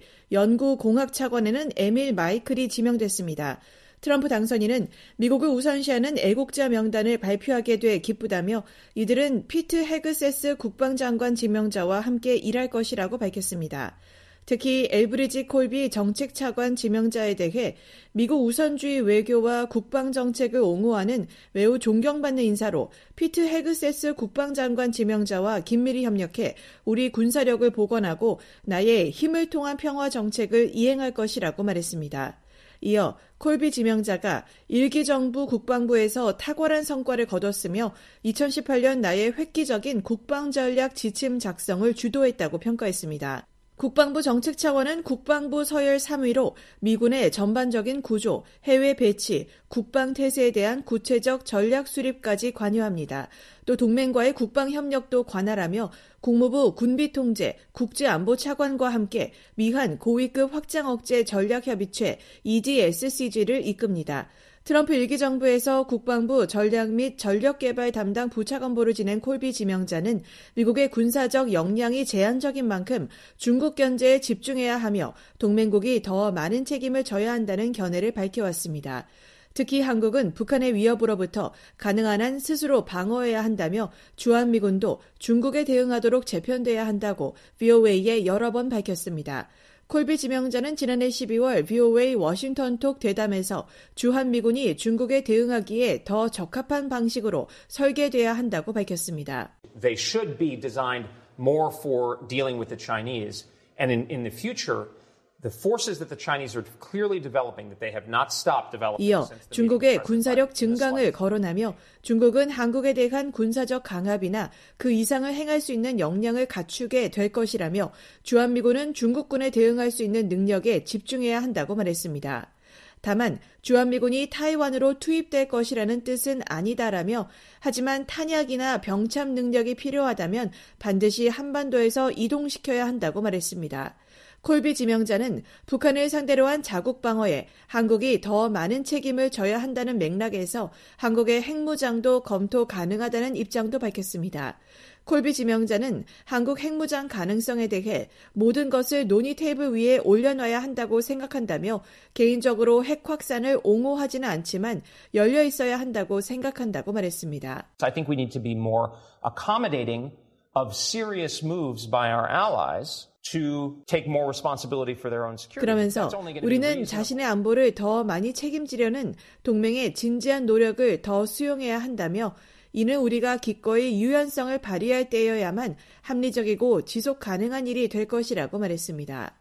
연구공학 차관에는 에밀 마이클이 지명됐습니다. 트럼프 당선인은 미국을 우선시하는 애국자 명단을 발표하게 돼 기쁘다며 이들은 피트 헤그세스 국방장관 지명자와 함께 일할 것이라고 밝혔습니다. 특히 엘브리지 콜비 정책차관 지명자에 대해 미국 우선주의 외교와 국방정책을 옹호하는 매우 존경받는 인사로 피트 헤그세스 국방장관 지명자와 긴밀히 협력해 우리 군사력을 복원하고 나의 힘을 통한 평화 정책을 이행할 것이라고 말했습니다. 이어 콜비 지명자가 일기 정부 국방부에서 탁월한 성과를 거뒀으며 이천십팔 년 나의 획기적인 국방전략 지침 작성을 주도했다고 평가했습니다. 국방부 정책차관은 국방부 서열 삼 위로 미군의 전반적인 구조, 해외 배치, 국방태세에 대한 구체적 전략 수립까지 관여합니다. 또 동맹과의 국방협력도 관할하며 국무부 군비통제, 국제안보차관과 함께 미한 고위급 확장 억제 전략협의체 이디에스씨지를 이끕니다. 트럼프 일 기 정부에서 국방부 전략 및 전력개발 담당 부차관보를 지낸 콜비 지명자는 미국의 군사적 역량이 제한적인 만큼 중국 견제에 집중해야 하며 동맹국이 더 많은 책임을 져야 한다는 견해를 밝혀왔습니다. 특히 한국은 북한의 위협으로부터 가능한 한 스스로 방어해야 한다며 주한미군도 중국에 대응하도록 재편돼야 한다고 브이오에이에 여러 번 밝혔습니다. 콜비 지명자는 지난해 십이월 브이오에이 워싱턴톡 대담에서 주한미군이 중국에 대응하기에 더 적합한 방식으로 설계돼야 한다고 밝혔습니다. They should be designed more for dealing with the Chinese, and in, in the future, the forces that the Chinese are clearly developing that they have not stopped developing. 이어 중국의 군사력 증강을 거론하며 중국은 한국에 대한 군사적 강압이나 그 이상을 행할 수 있는 역량을 갖추게 될 것이라며 주한미군은 중국군에 대응할 수 있는 능력에 집중해야 한다고 말했습니다. 다만 주한미군이 타이완으로 투입될 것이라는 뜻은 아니다라며 하지만 탄약이나 병참 능력이 필요하다면 반드시 한반도에서 이동시켜야 한다고 말했습니다. 콜비 지명자는 북한을 상대로 한 자국 방어에 한국이 더 많은 책임을 져야 한다는 맥락에서 한국의 핵무장도 검토 가능하다는 입장도 밝혔습니다. 콜비 지명자는 한국 핵무장 가능성에 대해 모든 것을 논의 테이블 위에 올려놔야 한다고 생각한다며 개인적으로 핵 확산을 옹호하지는 않지만 열려 있어야 한다고 생각한다고 말했습니다. I think we need to be more accommodating of serious moves by our allies. To take more responsibility for their own security. 그러면서 우리는 자신의 안보를 더 많이 책임지려는 동맹의 진지한 노력을 더 수용해야 한다며 이는 우리가 기꺼이 유연성을 발휘할 때여야만 합리적이고 지속 가능한 일이 될 것이라고 말했습니다.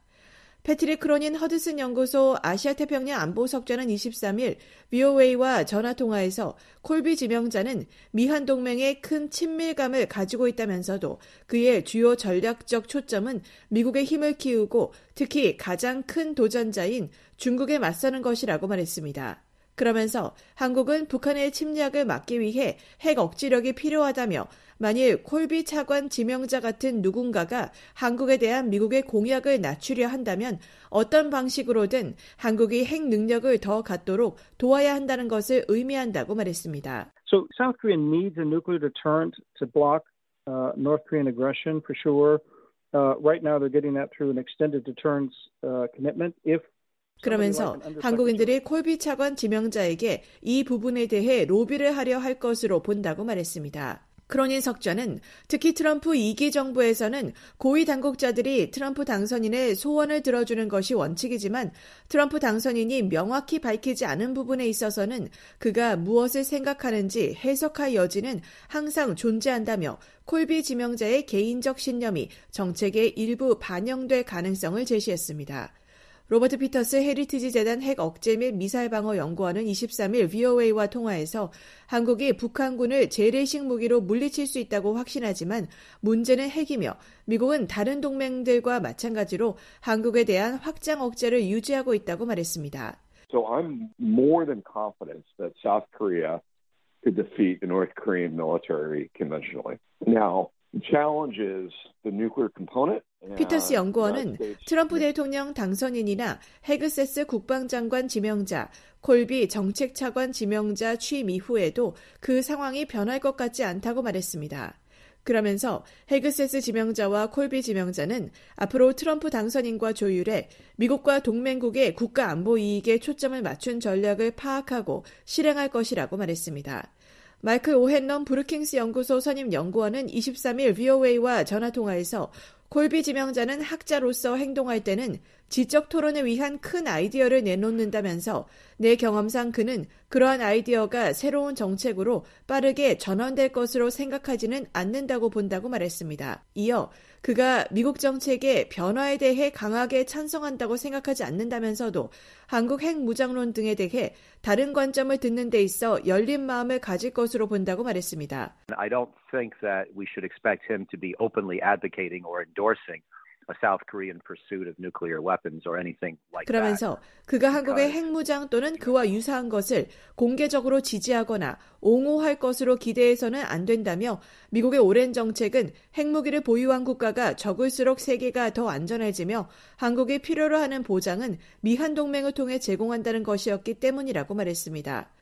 패트릭 크로닌 허드슨 연구소 아시아태평양 안보석좌는 이십삼일 브이오에이와 전화통화에서 콜비 지명자는 미한 동맹에 큰 친밀감을 가지고 있다면서도 그의 주요 전략적 초점은 미국의 힘을 키우고 특히 가장 큰 도전자인 중국에 맞서는 것이라고 말했습니다. 그러면서 한국은 북한의 침략을 막기 위해 핵 억지력이 필요하다며 만일 콜비 차관 지명자 같은 누군가가 한국에 대한 미국의 공약을 낮추려 한다면 어떤 방식으로든 한국이 핵 능력을 더 갖도록 도와야 한다는 것을 의미한다고 말했습니다. So South Korea needs a nuclear deterrent to block uh, North Korean aggression for sure. Uh, right now they're getting that through an extended deterrence uh, commitment. If 그러면서 한국인들이 콜비 차관 지명자에게 이 부분에 대해 로비를 하려 할 것으로 본다고 말했습니다. 크로닌 석좌는 특히 트럼프 이 기 정부에서는 고위 당국자들이 트럼프 당선인의 소원을 들어주는 것이 원칙이지만 트럼프 당선인이 명확히 밝히지 않은 부분에 있어서는 그가 무엇을 생각하는지 해석할 여지는 항상 존재한다며 콜비 지명자의 개인적 신념이 정책의 일부 반영될 가능성을 제시했습니다. 로버트 피터스 헤리티지 재단 핵 억제 및 미사일 방어 연구원은 이십삼일 브이오에이와 통화에서 한국이 북한군을 재래식 무기로 물리칠 수 있다고 확신하지만 문제는 핵이며 미국은 다른 동맹들과 마찬가지로 한국에 대한 확장 억제를 유지하고 있다고 말했습니다. So I'm more than confident that South Korea could defeat the North Korean military conventionally. Now, the challenge is the nuclear component. 피터스 연구원은 트럼프 대통령 당선인이나 헤그세스 국방장관 지명자, 콜비 정책차관 지명자 취임 이후에도 그 상황이 변할 것 같지 않다고 말했습니다. 그러면서 헤그세스 지명자와 콜비 지명자는 앞으로 트럼프 당선인과 조율해 미국과 동맹국의 국가 안보 이익에 초점을 맞춘 전략을 파악하고 실행할 것이라고 말했습니다. 마이클 오헨런 브루킹스 연구소 선임 연구원은 이십삼일 브이오에이와 전화통화에서 콜비 지명자는 학자로서 행동할 때는 지적 토론을 위한 큰 아이디어를 내놓는다면서 내 경험상 그는 그러한 아이디어가 새로운 정책으로 빠르게 전환될 것으로 생각하지는 않는다고 본다고 말했습니다. 이어 그가 미국 정책의 변화에 대해 강하게 찬성한다고 생각하지 않는다면서도 한국 핵 무장론 등에 대해 다른 관점을 듣는 데 있어 열린 마음을 가질 것으로 본다고 말했습니다. I don't think that we should expect him to be openly advocating or endorsing a South Korean pursuit of nuclear weapons or anything like that. 그러면서 그가 한국의 핵무장 또는 그와 유사한 것을 공개적으로 지지하거나 옹호할 것으로 기대해서는 안 된다며 미국의 오랜 정책은 핵무기를 보유한 국가가 적을수록 세계가 더 안전해지며 한국이 필요로 하는 보장은 미한 동맹을 통해 제공한다는 것이었기 때문이라고 말했습니다.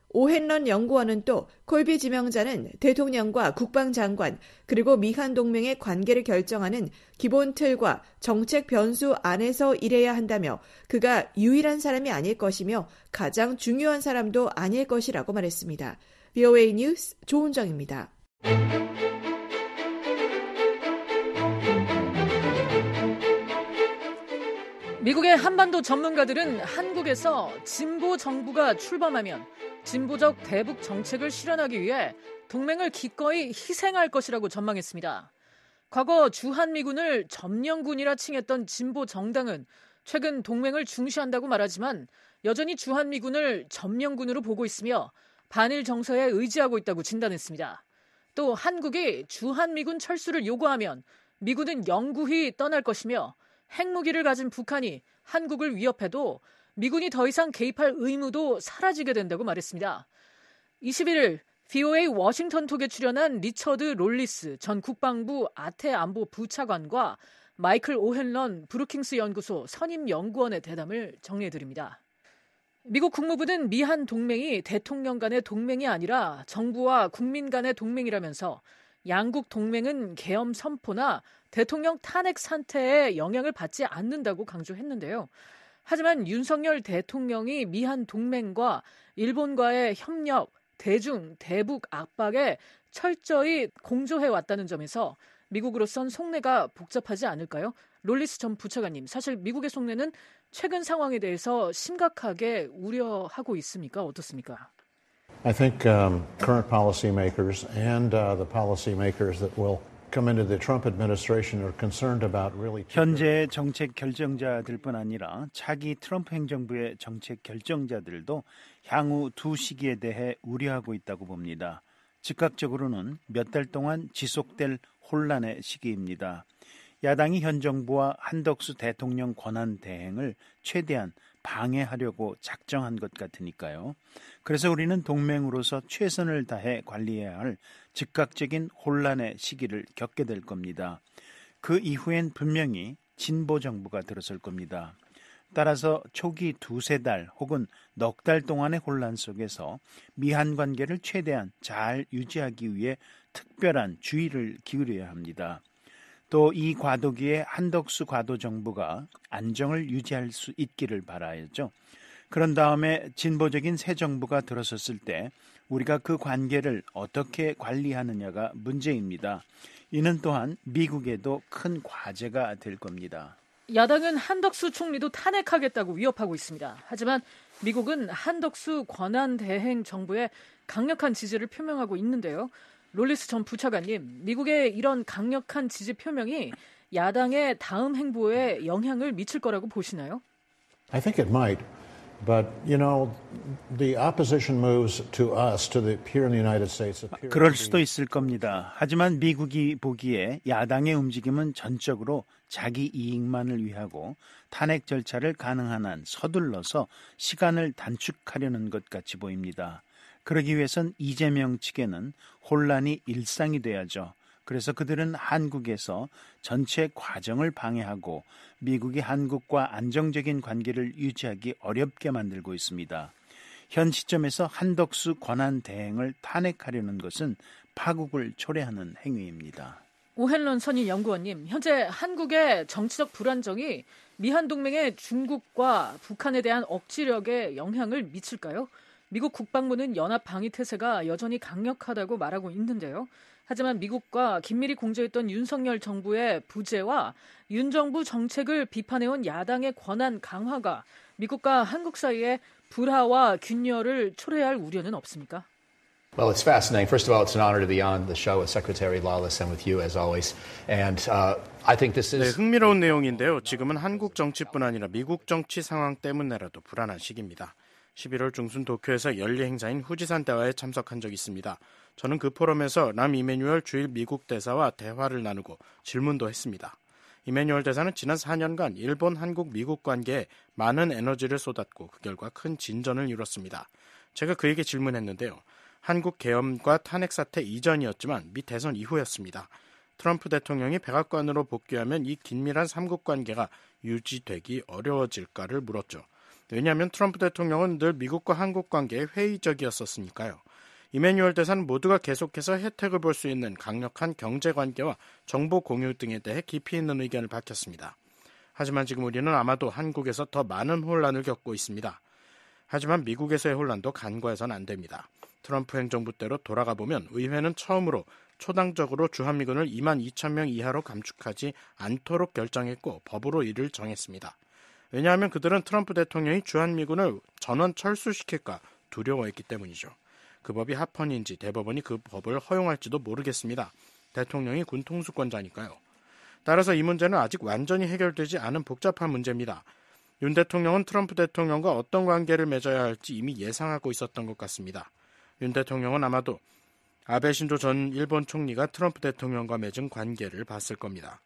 오헨런 연구원은 또 콜비 지명자는 대통령과 국방장관 그리고 미한 동맹의 관계를 결정하는 기본 틀과 정책 변수 안에서 일해야 한다며 그가 유일한 사람이 아닐 것이며 가장 중요한 사람도 아닐 것이라고 말했습니다. 브이오에이 뉴스 조은정입니다. 미국의 한반도 전문가들은 한국에서 진보 정부가 출범하면 진보적 대북 정책을 실현하기 위해 동맹을 기꺼이 희생할 것이라고 전망했습니다. 과거 주한미군을 점령군이라 칭했던 진보 정당은 최근 동맹을 중시한다고 말하지만 여전히 주한미군을 점령군으로 보고 있으며 반일 정서에 의지하고 있다고 진단했습니다. 또 한국이 주한미군 철수를 요구하면 미군은 영구히 떠날 것이며 핵무기를 가진 북한이 한국을 위협해도 미군이 더 이상 개입할 의무도 사라지게 된다고 말했습니다. 이십일일 브이오에이 워싱턴 톡에 출연한 리처드 롤리스 전 국방부 아태 안보 부차관과 마이클 오헨런 브루킹스 연구소 선임 연구원의 대담을 정리해드립니다. 미국 국무부는 미한 동맹이 대통령 간의 동맹이 아니라 정부와 국민 간의 동맹이라면서 양국 동맹은 계엄 선포나 대통령 탄핵 상태에 영향을 받지 않는다고 강조했는데요. 하지만 윤석열 대통령이 미한 동맹과 일본과의 협력, 대중, 대북 압박에 철저히 공조해왔다는 점에서 미국으로선 속내가 복잡하지 않을까요? 롤리스 전 부차관님, 사실 미국의 속내는 최근 상황에 대해서 심각하게 우려하고 있습니까? 어떻습니까? I think um, current policymakers and uh, the policymakers that will come into the Trump administration are concerned about really. 현재 정책 결정자들뿐 아니라 차기 트럼프 행정부의 정책 결정자들도 향후 두 시기에 대해 우려하고 있다고 봅니다. 즉각적으로는 몇 달 동안 지속될 혼란의 시기입니다. 야당이 현 정부와 한덕수 대통령 권한 대행을 최대한 방해하려고 작정한 것 같으니까요. 그래서 우리는 동맹으로서 최선을 다해 관리해야 할 즉각적인 혼란의 시기를 겪게 될 겁니다. 그 이후엔 분명히 진보 정부가 들어설 겁니다. 따라서 초기 두세 달 혹은 넉 달 동안의 혼란 속에서 미한 관계를 최대한 잘 유지하기 위해 특별한 주의를 기울여야 합니다. 또 이 과도기에 한덕수 과도 정부가 안정을 유지할 수 있기를 바라야죠. 그런 다음에 진보적인 새 정부가 들어섰을 때 우리가 그 관계를 어떻게 관리하느냐가 문제입니다. 이는 또한 미국에도 큰 과제가 될 겁니다. 야당은 한덕수 총리도 탄핵하겠다고 위협하고 있습니다. 하지만 미국은 한덕수 권한대행 정부에 강력한 지지를 표명하고 있는데요. 롤리스 전 부차관님, 미국의 이런 강력한 지지 표명이 야당의 다음 행보에 영향을 미칠 거라고 보시나요? I think it might. But, you know, the opposition moves to us, to the, here in the United States. 그럴 수도 있을 겁니다. 하지만 미국이 보기에 야당의 움직임은 전적으로 자기 이익만을 위하고 탄핵 절차를 가능한 한 서둘러서 시간을 단축하려는 것 같이 보입니다. 그러기 위해선 이재명 측에는 혼란이 일상이 돼야죠. 그래서 그들은 한국에서 전체 과정을 방해하고 미국이 한국과 안정적인 관계를 유지하기 어렵게 만들고 있습니다. 현 시점에서 한덕수 권한 대행을 탄핵하려는 것은 파국을 초래하는 행위입니다. 오헨런 선임 연구원님, 현재 한국의 정치적 불안정이 미한 동맹의 중국과 북한에 대한 억지력에 영향을 미칠까요? 미국 국방부는 연합 방위 태세가 여전히 강력하다고 말하고 있는데요. 하지만 미국과 긴밀히 공조했던 윤석열 정부의 부재와 윤 정부 정책을 비판해온 야당의 권한 강화가 미국과 한국 사이에 불화와 균열을 초래할 우려는 없습니까? Well, it's fascinating. First of all, it's an honor to be on the show with Secretary Lawless and with you, as always. And uh, I think this is. 네, 흥미로운 내용인데요. 지금은 한국 정치뿐 아니라 미국 정치 상황 때문에라도 불안한 시기입니다. 십일월 중순 도쿄에서 연례 행사인 후지산 대화에 참석한 적이 있습니다. 저는 그 포럼에서 람 이메뉴얼 주일 미국 대사와 대화를 나누고 질문도 했습니다. 이메뉴얼 대사는 지난 사 년간 일본, 한국, 미국 관계에 많은 에너지를 쏟았고 그 결과 큰 진전을 이뤘습니다. 제가 그에게 질문했는데요. 한국 계엄과 탄핵 사태 이전이었지만 미 대선 이후였습니다. 트럼프 대통령이 백악관으로 복귀하면 이 긴밀한 삼국 관계가 유지되기 어려워질까를 물었죠. 왜냐하면 트럼프 대통령은 늘 미국과 한국 관계에 회의적이었었으니까요. 이메뉴얼 대사는 모두가 계속해서 혜택을 볼 수 있는 강력한 경제관계와 정보 공유 등에 대해 깊이 있는 의견을 밝혔습니다. 하지만 지금 우리는 아마도 한국에서 더 많은 혼란을 겪고 있습니다. 하지만 미국에서의 혼란도 간과해서는 안 됩니다. 트럼프 행정부 때로 돌아가 보면 의회는 처음으로 초당적으로 주한미군을 이만 이천 명 이하로 감축하지 않도록 결정했고 법으로 이를 정했습니다. 왜냐하면 그들은 트럼프 대통령이 주한미군을 전원 철수시킬까 두려워했기 때문이죠. 그 법이 합헌인지 대법원이 그 법을 허용할지도 모르겠습니다. 대통령이 군 통수권자니까요. 따라서 이 문제는 아직 완전히 해결되지 않은 복잡한 문제입니다. 윤 대통령은 트럼프 대통령과 어떤 관계를 맺어야 할지 이미 예상하고 있었던 것 같습니다. 윤 대통령은 아마도 아베 신조 전 일본 총리가 트럼프 대통령과 맺은 관계를 봤을 겁니다.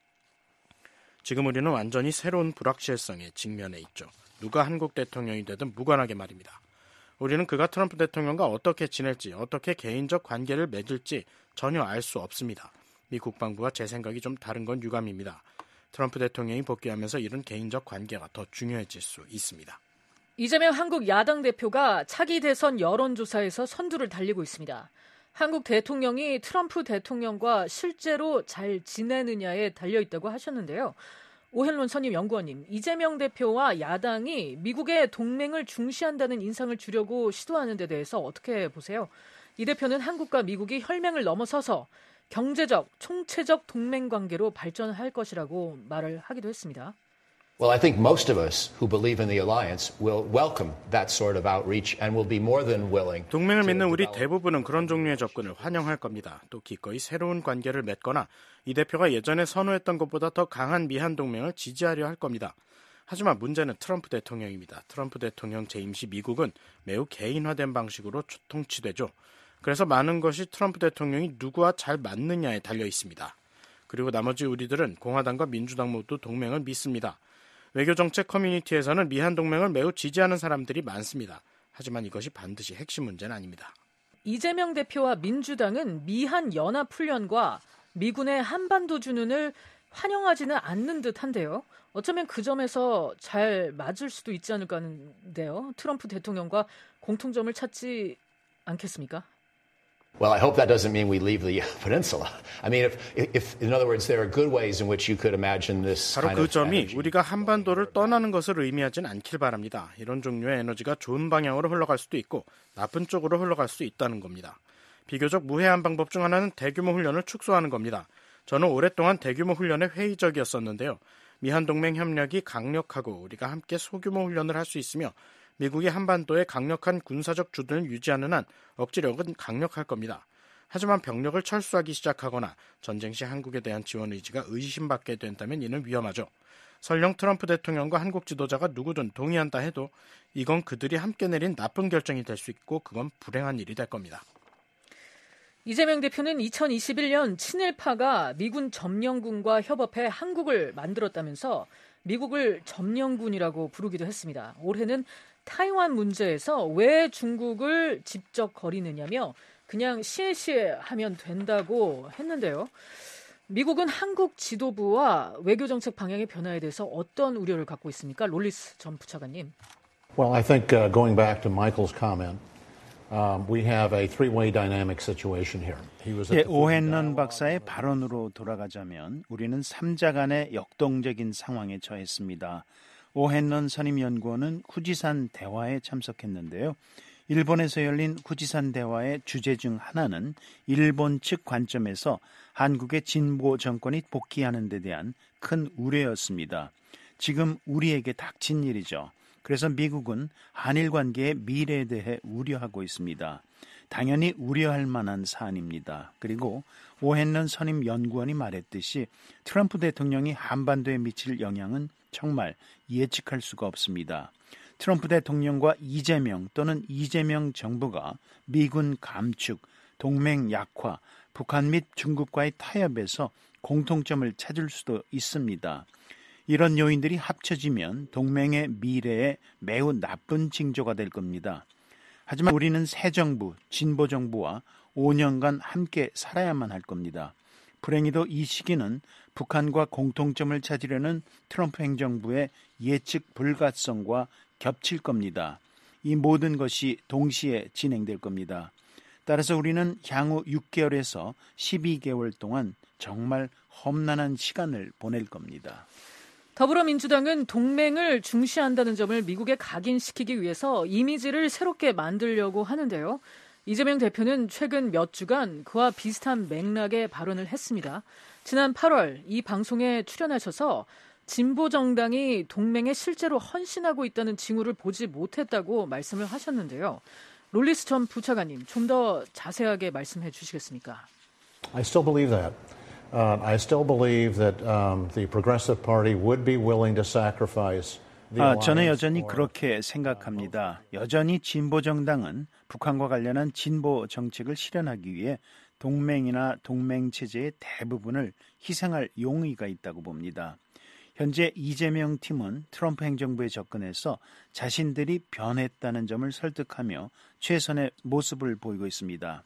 지금 우리는 완전히 새로운 불확실성에 직면해 있죠. 누가 한국 대통령이 되든 무관하게 말입니다. 우리는 그가 트럼프 대통령과 어떻게 지낼지, 어떻게 개인적 관계를 맺을지 전혀 알 수 없습니다. 미 국방부와 제 생각이 좀 다른 건 유감입니다. 트럼프 대통령이 복귀하면서 이런 개인적 관계가 더 중요해질 수 있습니다. 이재명 한국 야당 대표가 차기 대선 여론조사에서 선두를 달리고 있습니다. 한국 대통령이 트럼프 대통령과 실제로 잘 지내느냐에 달려있다고 하셨는데요. 오hen론 선임 연구원님, 이재명 대표와 야당이 미국의 동맹을 중시한다는 인상을 주려고 시도하는 데 대해서 어떻게 보세요? 이 대표는 한국과 미국이 혈맹을 넘어서서 경제적, 총체적 동맹 관계로 발전할 것이라고 말을 하기도 했습니다. Well, I think most of us who believe in the alliance will welcome that sort of outreach and will be more than willing. 동맹을 믿는 우리 대부분은 그런 종류의 접근을 환영할 겁니다. 또 기꺼이 새로운 관계를 맺거나 이 대표가 예전에 선호했던 것보다 더 강한 미한 동맹을 지지하려 할 겁니다. 하지만 문제는 트럼프 대통령입니다. 트럼프 대통령 재임 시 미국은 매우 개인화된 방식으로 통치되죠. 그래서 많은 것이 트럼프 대통령이 누구와 잘 맞느냐에 달려 있습니다. 그리고 나머지 우리들은 공화당과 민주당 모두 동맹을 믿습니다. 외교정책 커뮤니티에서는 미한 동맹을 매우 지지하는 사람들이 많습니다. 하지만 이것이 반드시 핵심 문제는 아닙니다. 이재명 대표와 민주당은 미한 연합훈련과 미군의 한반도 준운을 환영하지는 않는 듯한데요. 어쩌면 그 점에서 잘 맞을 수도 있지 않을까 하는데요. 트럼프 대통령과 공통점을 찾지 않겠습니까? Well, I hope that doesn't mean we leave the peninsula. I mean, if, if, in other words, there are good ways in which you could imagine this 바로 kind 그 of 점이 energy. 우리가 한반도를 떠나는 것을 의미하진 않길 바랍니다. 이런 종류의 에너지가 좋은 방향으로 흘러갈 수도 있고 나쁜 쪽으로 흘러갈 수 있다는 겁니다. 비교적 무해한 방법 중 하나는 대규모 훈련을 축소하는 겁니다. 저는 오랫동안 대규모 훈련에 회의적이었었는데요. 미한동맹 협력이 강력하고 우리가 함께 소규모 훈련을 할 수 있으며 미국이 한반도에 강력한 군사적 주둔을 유지하는 한 억지력은 강력할 겁니다. 하지만 병력을 철수하기 시작하거나 전쟁 시 한국에 대한 지원 의지가 의심받게 된다면 이는 위험하죠. 설령 트럼프 대통령과 한국 지도자가 누구든 동의한다 해도 이건 그들이 함께 내린 나쁜 결정이 될 수 있고 그건 불행한 일이 될 겁니다. 이재명 대표는 이천이십일 년 친일파가 미군 점령군과 협업해 한국을 만들었다면서 미국을 점령군이라고 부르기도 했습니다. 올해는 타이완 문제에서 왜 중국을 직접 거리느냐며 그냥 시에시에 하면 된다고 했는데요. 미국은 한국 지도부와 외교정책 방향의 변화에 대해서 어떤 우려를 갖고 있습니까? 롤리스 전 부차관님. Well, I think uh, going back to Michael's comment, um, we have a three-way dynamic situation here. He was 예, 오헨런 박사의 발언으로 돌아가자면 우리는 삼자 간의 역동적인 상황에 처했습니다. 오헨런 선임연구원은 후지산 대화에 참석했는데요. 일본에서 열린 후지산 대화의 주제 중 하나는 일본 측 관점에서 한국의 진보 정권이 복귀하는 데 대한 큰 우려였습니다. 지금 우리에게 닥친 일이죠. 그래서 미국은 한일 관계의 미래에 대해 우려하고 있습니다. 당연히 우려할 만한 사안입니다. 그리고 오헨런 선임 연구원이 말했듯이 트럼프 대통령이 한반도에 미칠 영향은 정말 예측할 수가 없습니다. 트럼프 대통령과 이재명 또는 이재명 정부가 미군 감축, 동맹 약화, 북한 및 중국과의 타협에서 공통점을 찾을 수도 있습니다. 이런 요인들이 합쳐지면 동맹의 미래에 매우 나쁜 징조가 될 겁니다. 하지만 우리는 새 정부, 진보 정부와 오 년간 함께 살아야만 할 겁니다. 불행히도 이 시기는 북한과 공통점을 찾으려는 트럼프 행정부의 예측 불가성과 겹칠 겁니다. 이 모든 것이 동시에 진행될 겁니다. 따라서 우리는 향후 육 개월에서 십이 개월 동안 정말 험난한 시간을 보낼 겁니다. 더불어민주당은 동맹을 중시한다는 점을 미국에 각인시키기 위해서 이미지를 새롭게 만들려고 하는데요. 이재명 대표는 최근 몇 주간 그와 비슷한 맥락의 발언을 했습니다. 지난 팔월 이 방송에 출연하셔서 진보정당이 동맹에 실제로 헌신하고 있다는 징후를 보지 못했다고 말씀을 하셨는데요. 롤리스 전 부차관님, 좀 더 자세하게 말씀해 주시겠습니까? I still believe that. Uh, I still believe that um, the Progressive Party would be willing to sacrifice the 아, 저는 alliance 여전히 for- 그렇게 생각합니다. 여전히 진보정당은 북한과 관련한 진보 정책을 실현하기 위해 동맹이나 동맹체제의 대부분을 희생할 용의가 있다고 봅니다. 현재 이재명 팀은 트럼프 행정부에 접근해서 자신들이 변했다는 점을 설득하며 최선의 모습을 보이고 있습니다.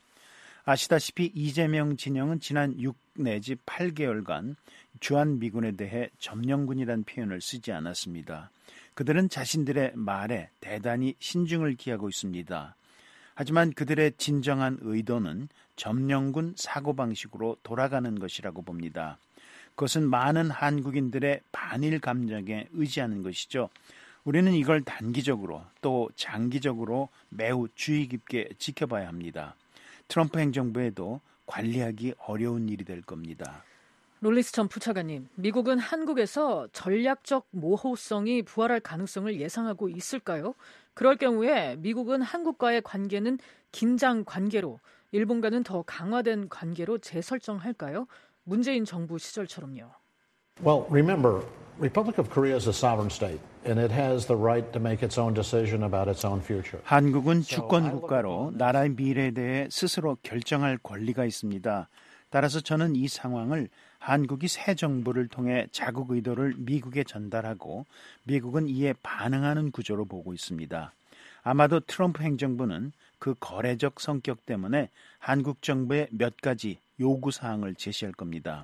아시다시피 이재명 진영은 지난 육 내지 팔 개월간 주한미군에 대해 점령군이라는 표현을 쓰지 않았습니다. 그들은 자신들의 말에 대단히 신중을 기하고 있습니다. 하지만 그들의 진정한 의도는 점령군 사고방식으로 돌아가는 것이라고 봅니다. 그것은 많은 한국인들의 반일 감정에 의지하는 것이죠. 우리는 이걸 단기적으로 또 장기적으로 매우 주의 깊게 지켜봐야 합니다. 트럼프 행정부에도 관리하기 어려운 일이 될 겁니다. 롤리스 전 부차관님, 미국은 한국에서 전략적 모호성이 부활할 가능성을 예상하고 있을까요? 그럴 경우에 미국은 한국과의 관계는 긴장 관계로, 일본과는 더 강화된 관계로 재설정할까요? 문재인 정부 시절처럼요. Well, remember, Republic of Korea is a sovereign state, and it has the right to make its own decision about its own future. 한국은 주권 국가로 나라의 미래에 대해 스스로 결정할 권리가 있습니다. 따라서 저는 이 상황을 한국이 새 정부를 통해 자국 의도를 미국에 전달하고 미국은 이에 반응하는 구조로 보고 있습니다. 아마도 트럼프 행정부는 그 거래적 성격 때문에 한국 정부에 몇 가지 요구사항을 제시할 겁니다.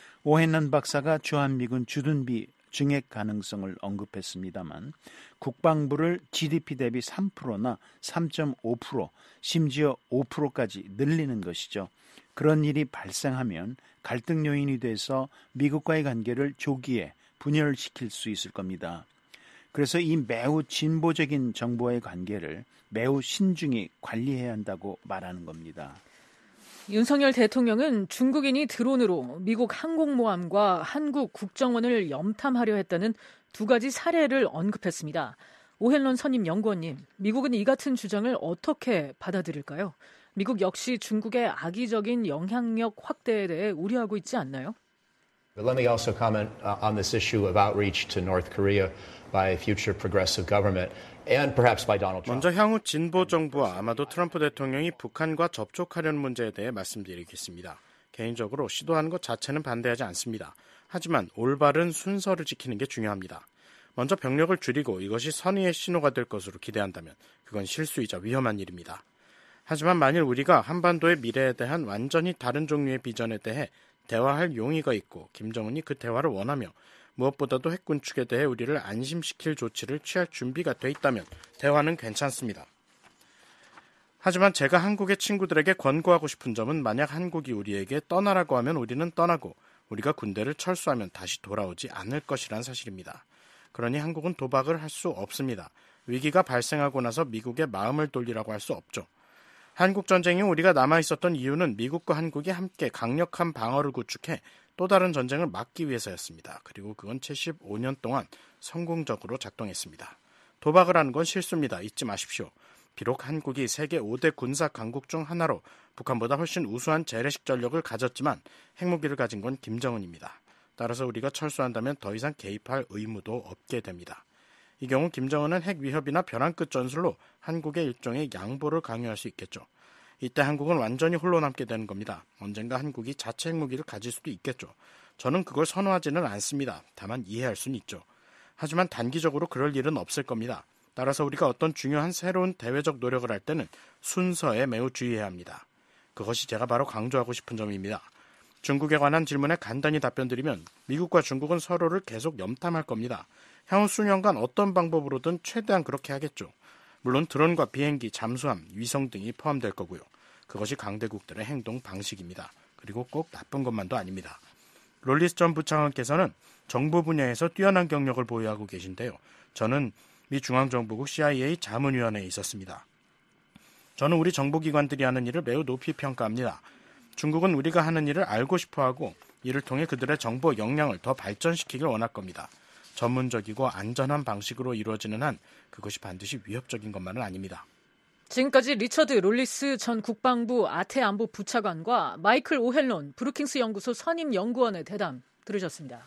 오헨런 박사가 주한미군 주둔비 증액 가능성을 언급했습니다만 국방부를 지디피 대비 삼 퍼센트나 삼 점 오 퍼센트 심지어 오 퍼센트까지 늘리는 것이죠. 그런 일이 발생하면 갈등 요인이 돼서 미국과의 관계를 조기에 분열시킬 수 있을 겁니다. 그래서 이 매우 진보적인 정부와의 관계를 매우 신중히 관리해야 한다고 말하는 겁니다. 윤석열 대통령은 중국인이 드론으로 미국 항공모함과 한국 국정원을 염탐하려 했다는 두 가지 사례를 언급했습니다. 오헨런 선임 연구원님, 미국은 이 같은 주장을 어떻게 받아들일까요? 미국 역시 중국의 악의적인 영향력 확대에 대해 우려하고 있지 않나요? But let me also comment uh, on this issue of outreach to North Korea by a future progressive government and perhaps by Donald Trump. 먼저 향후 진보 정부와 아마도 트럼프 대통령이 북한과 접촉하려는 문제에 대해 말씀드리겠습니다. 개인적으로 시도하는 것 자체는 반대하지 않습니다. 하지만 올바른 순서를 지키는 게 중요합니다. 먼저 병력을 줄이고 이것이 선의의 신호가 될 것으로 기대한다면 그건 실수이자 위험한 일입니다. 하지만 만일 우리가 한반도의 미래에 대한 완전히 다른 종류의 비전에 대해 대화할 용의가 있고 김정은이 그 대화를 원하며 무엇보다도 핵군축에 대해 우리를 안심시킬 조치를 취할 준비가 돼 있다면 대화는 괜찮습니다. 하지만 제가 한국의 친구들에게 권고하고 싶은 점은 만약 한국이 우리에게 떠나라고 하면 우리는 떠나고 우리가 군대를 철수하면 다시 돌아오지 않을 것이란 사실입니다. 그러니 한국은 도박을 할 수 없습니다. 위기가 발생하고 나서 미국의 마음을 돌리라고 할 수 없죠. 한국전쟁에 우리가 남아있었던 이유는 미국과 한국이 함께 강력한 방어를 구축해 또 다른 전쟁을 막기 위해서였습니다. 그리고 그건 칠십오 년 동안 성공적으로 작동했습니다. 도박을 하는 건 실수입니다. 잊지 마십시오. 비록 한국이 세계 오 대 군사 강국 중 하나로 북한보다 훨씬 우수한 재래식 전력을 가졌지만 핵무기를 가진 건 김정은입니다. 따라서 우리가 철수한다면 더 이상 개입할 의무도 없게 됩니다. 이 경우 김정은은 핵 위협이나 벼랑 끝 전술로 한국의 일종의 양보를 강요할 수 있겠죠. 이때 한국은 완전히 홀로 남게 되는 겁니다. 언젠가 한국이 자체 핵무기를 가질 수도 있겠죠. 저는 그걸 선호하지는 않습니다. 다만 이해할 수는 있죠. 하지만 단기적으로 그럴 일은 없을 겁니다. 따라서 우리가 어떤 중요한 새로운 대외적 노력을 할 때는 순서에 매우 주의해야 합니다. 그것이 제가 바로 강조하고 싶은 점입니다. 중국에 관한 질문에 간단히 답변드리면 미국과 중국은 서로를 계속 염탐할 겁니다. 향후 수년간 어떤 방법으로든 최대한 그렇게 하겠죠. 물론 드론과 비행기, 잠수함, 위성 등이 포함될 거고요. 그것이 강대국들의 행동 방식입니다. 그리고 꼭 나쁜 것만도 아닙니다. 롤리스 전 부차관께서는 정보 분야에서 뛰어난 경력을 보유하고 계신데요. 저는 미 중앙정보국 씨아이에이 자문위원회에 있었습니다. 저는 우리 정보기관들이 하는 일을 매우 높이 평가합니다. 중국은 우리가 하는 일을 알고 싶어하고 이를 통해 그들의 정보 역량을 더 발전시키길 원할 겁니다. 전문적이고 안전한 방식으로 이루어지는 한 그것이 반드시 위협적인 것만은 아닙니다. 지금까지 리처드 롤리스 전 국방부 아태안보 부차관과 마이클 오헬론 브루킹스 연구소 선임 연구원의 대담 들으셨습니다.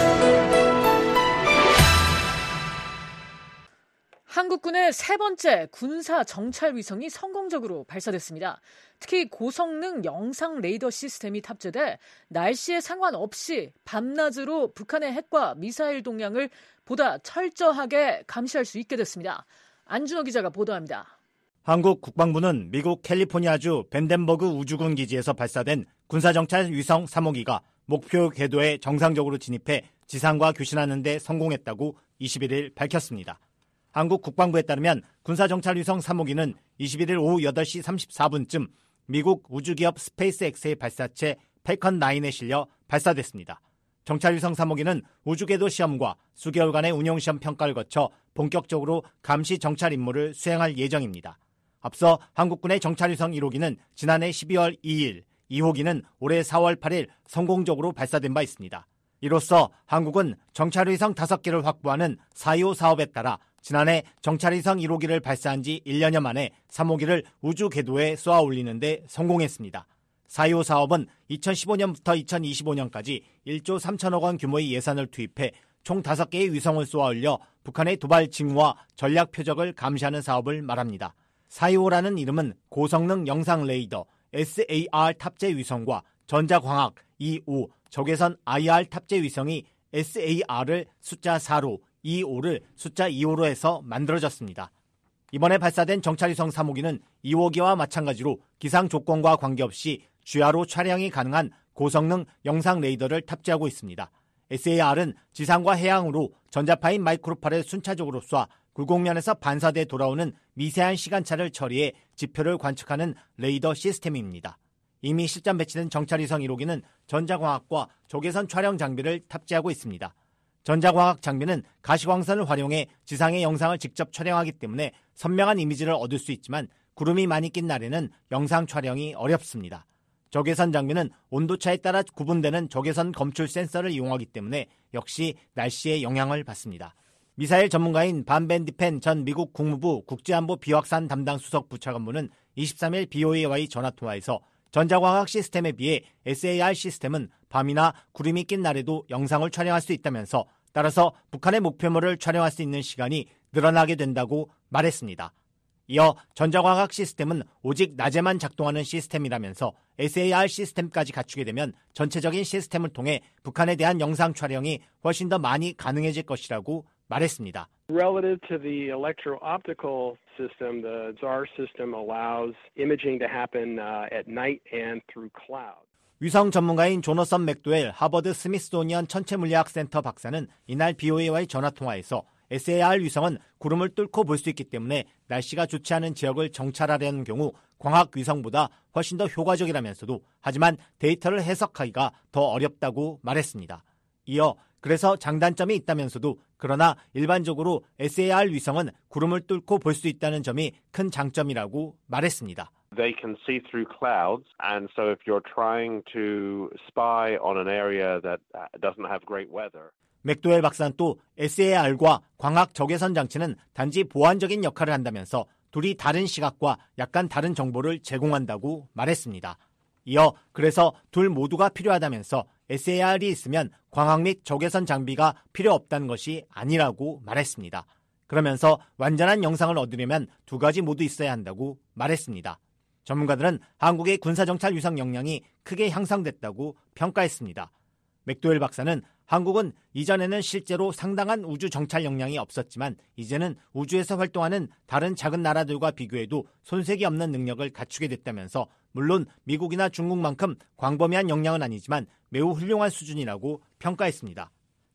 한국군의 세 번째 군사 정찰 위성이 성공적으로 발사됐습니다. 특히 고성능 영상 레이더 시스템이 탑재돼 날씨에 상관없이 밤낮으로 북한의 핵과 미사일 동향을 보다 철저하게 감시할 수 있게 됐습니다. 안준호 기자가 보도합니다. 한국 국방부는 미국 캘리포니아주 벤덴버그 우주군 기지에서 발사된 군사정찰 위성 삼 호기가 목표 궤도에 정상적으로 진입해 지상과 교신하는 데 성공했다고 이십일일 밝혔습니다. 한국 국방부에 따르면 군사정찰위성 삼 호기는 이십일일 오후 여덟 시 삼십사 분쯤 미국 우주기업 스페이스X의 발사체 팰컨 나인에 실려 발사됐습니다. 정찰위성 삼 호기는 우주궤도 시험과 수개월간의 운용시험 평가를 거쳐 본격적으로 감시 정찰 임무를 수행할 예정입니다. 앞서 한국군의 정찰위성 일 호기는 지난해 십이월 이일, 이 호기는 올해 사월 팔일 성공적으로 발사된 바 있습니다. 이로써 한국은 정찰위성 다섯 개를 확보하는 사이오 사업에 따라 지난해 정찰위성 일 호기를 발사한 지 일 년여 만에 삼 호기를 우주 궤도에 쏘아 올리는 데 성공했습니다. 사이오 사업은 이천십오 년부터 이천이십오 년까지 일조 삼천억 원 규모의 예산을 투입해 총 다섯 개의 위성을 쏘아 올려 북한의 도발 징후와 전략 표적을 감시하는 사업을 말합니다. 사이오라는 이름은 고성능 영상 레이더 에스에이알 탑재 위성과 전자광학 이 호 적외선 아이알 탑재 위성이 에스에이알을 숫자 사로, 이 호를 숫자 이 호로 해서 만들어졌습니다. 이번에 발사된 정찰위성 삼 호기는 이 호기와 마찬가지로 기상 조건과 관계없이 주야로 촬영이 가능한 고성능 영상 레이더를 탑재하고 있습니다. 에스에이알은 지상과 해양으로 전자파인 마이크로파를 순차적으로 쏴 굴곡면에서 반사돼 돌아오는 미세한 시간차를 처리해 지표를 관측하는 레이더 시스템입니다. 이미 실전 배치된 정찰위성 일 호기는 전자광학과 적외선 촬영 장비를 탑재하고 있습니다. 전자광학 장비는 가시광선을 활용해 지상의 영상을 직접 촬영하기 때문에 선명한 이미지를 얻을 수 있지만 구름이 많이 낀 날에는 영상 촬영이 어렵습니다. 적외선 장비는 온도차에 따라 구분되는 적외선 검출 센서를 이용하기 때문에 역시 날씨에 영향을 받습니다. 미사일 전문가인 반 벤디펜 전 미국 국무부 국제안보 비확산 담당 수석 부차관보는 이십삼일 비오에이와의 전화통화에서 전자광학 시스템에 비해 에스에이알 시스템은 밤이나 구름이 낀 날에도 영상을 촬영할 수 있다면서 따라서 북한의 목표물을 촬영할 수 있는 시간이 늘어나게 된다고 말했습니다. 이어 전자광학 시스템은 오직 낮에만 작동하는 시스템이라면서 에스에이알 시스템까지 갖추게 되면 전체적인 시스템을 통해 북한에 대한 영상 촬영이 훨씬 더 많이 가능해질 것이라고 말했습니다. Relative to the electro-optical system, the 지 에 알 system allows imaging to happen uh, at night and through cloud. 위성 전문가인 조너선 맥도웰 하버드 스미소니언 천체물리학센터 박사는 이날 비오에이와의 전화통화에서 에스에이알 위성은 구름을 뚫고 볼 수 있기 때문에 날씨가 좋지 않은 지역을 정찰하려는 경우 광학 위성보다 훨씬 더 효과적이라면서도 하지만 데이터를 해석하기가 더 어렵다고 말했습니다. 이어 그래서 장단점이 있다면서도 그러나 일반적으로 에스에이알 위성은 구름을 뚫고 볼 수 있다는 점이 큰 장점이라고 말했습니다. They can see through clouds, and so if you're trying to spy on an area that doesn't have great weather. 맥도웰 박사는 또 에스에이알과 광학 적외선 장치는 단지 보완적인 역할을 한다면서 둘이 다른 시각과 약간 다른 정보를 제공한다고 말했습니다. 이어 그래서 둘 모두가 필요하다면서 에스에이알이 있으면 광학 및 적외선 장비가 필요 없다는 것이 아니라고 말했습니다. 그러면서 완전한 영상을 얻으려면 두 가지 모두 있어야 한다고 말했습니다. 전문가들은 한국의 군사정찰 위성 역량이 크게 향상됐다고 평가했습니다. 맥도웰 박사는 한국은 이전에는 실제로 상당한 우주 정찰 역량이 없었지만 이제는 우주에서 활동하는 다른 작은 나라들과 비교해도 손색이 없는 능력을 갖추게 됐다면서 물론 미국이나 중국만큼 광범위한 역량은 아니지만 매우 훌륭한 수준이라고 평가했습니다.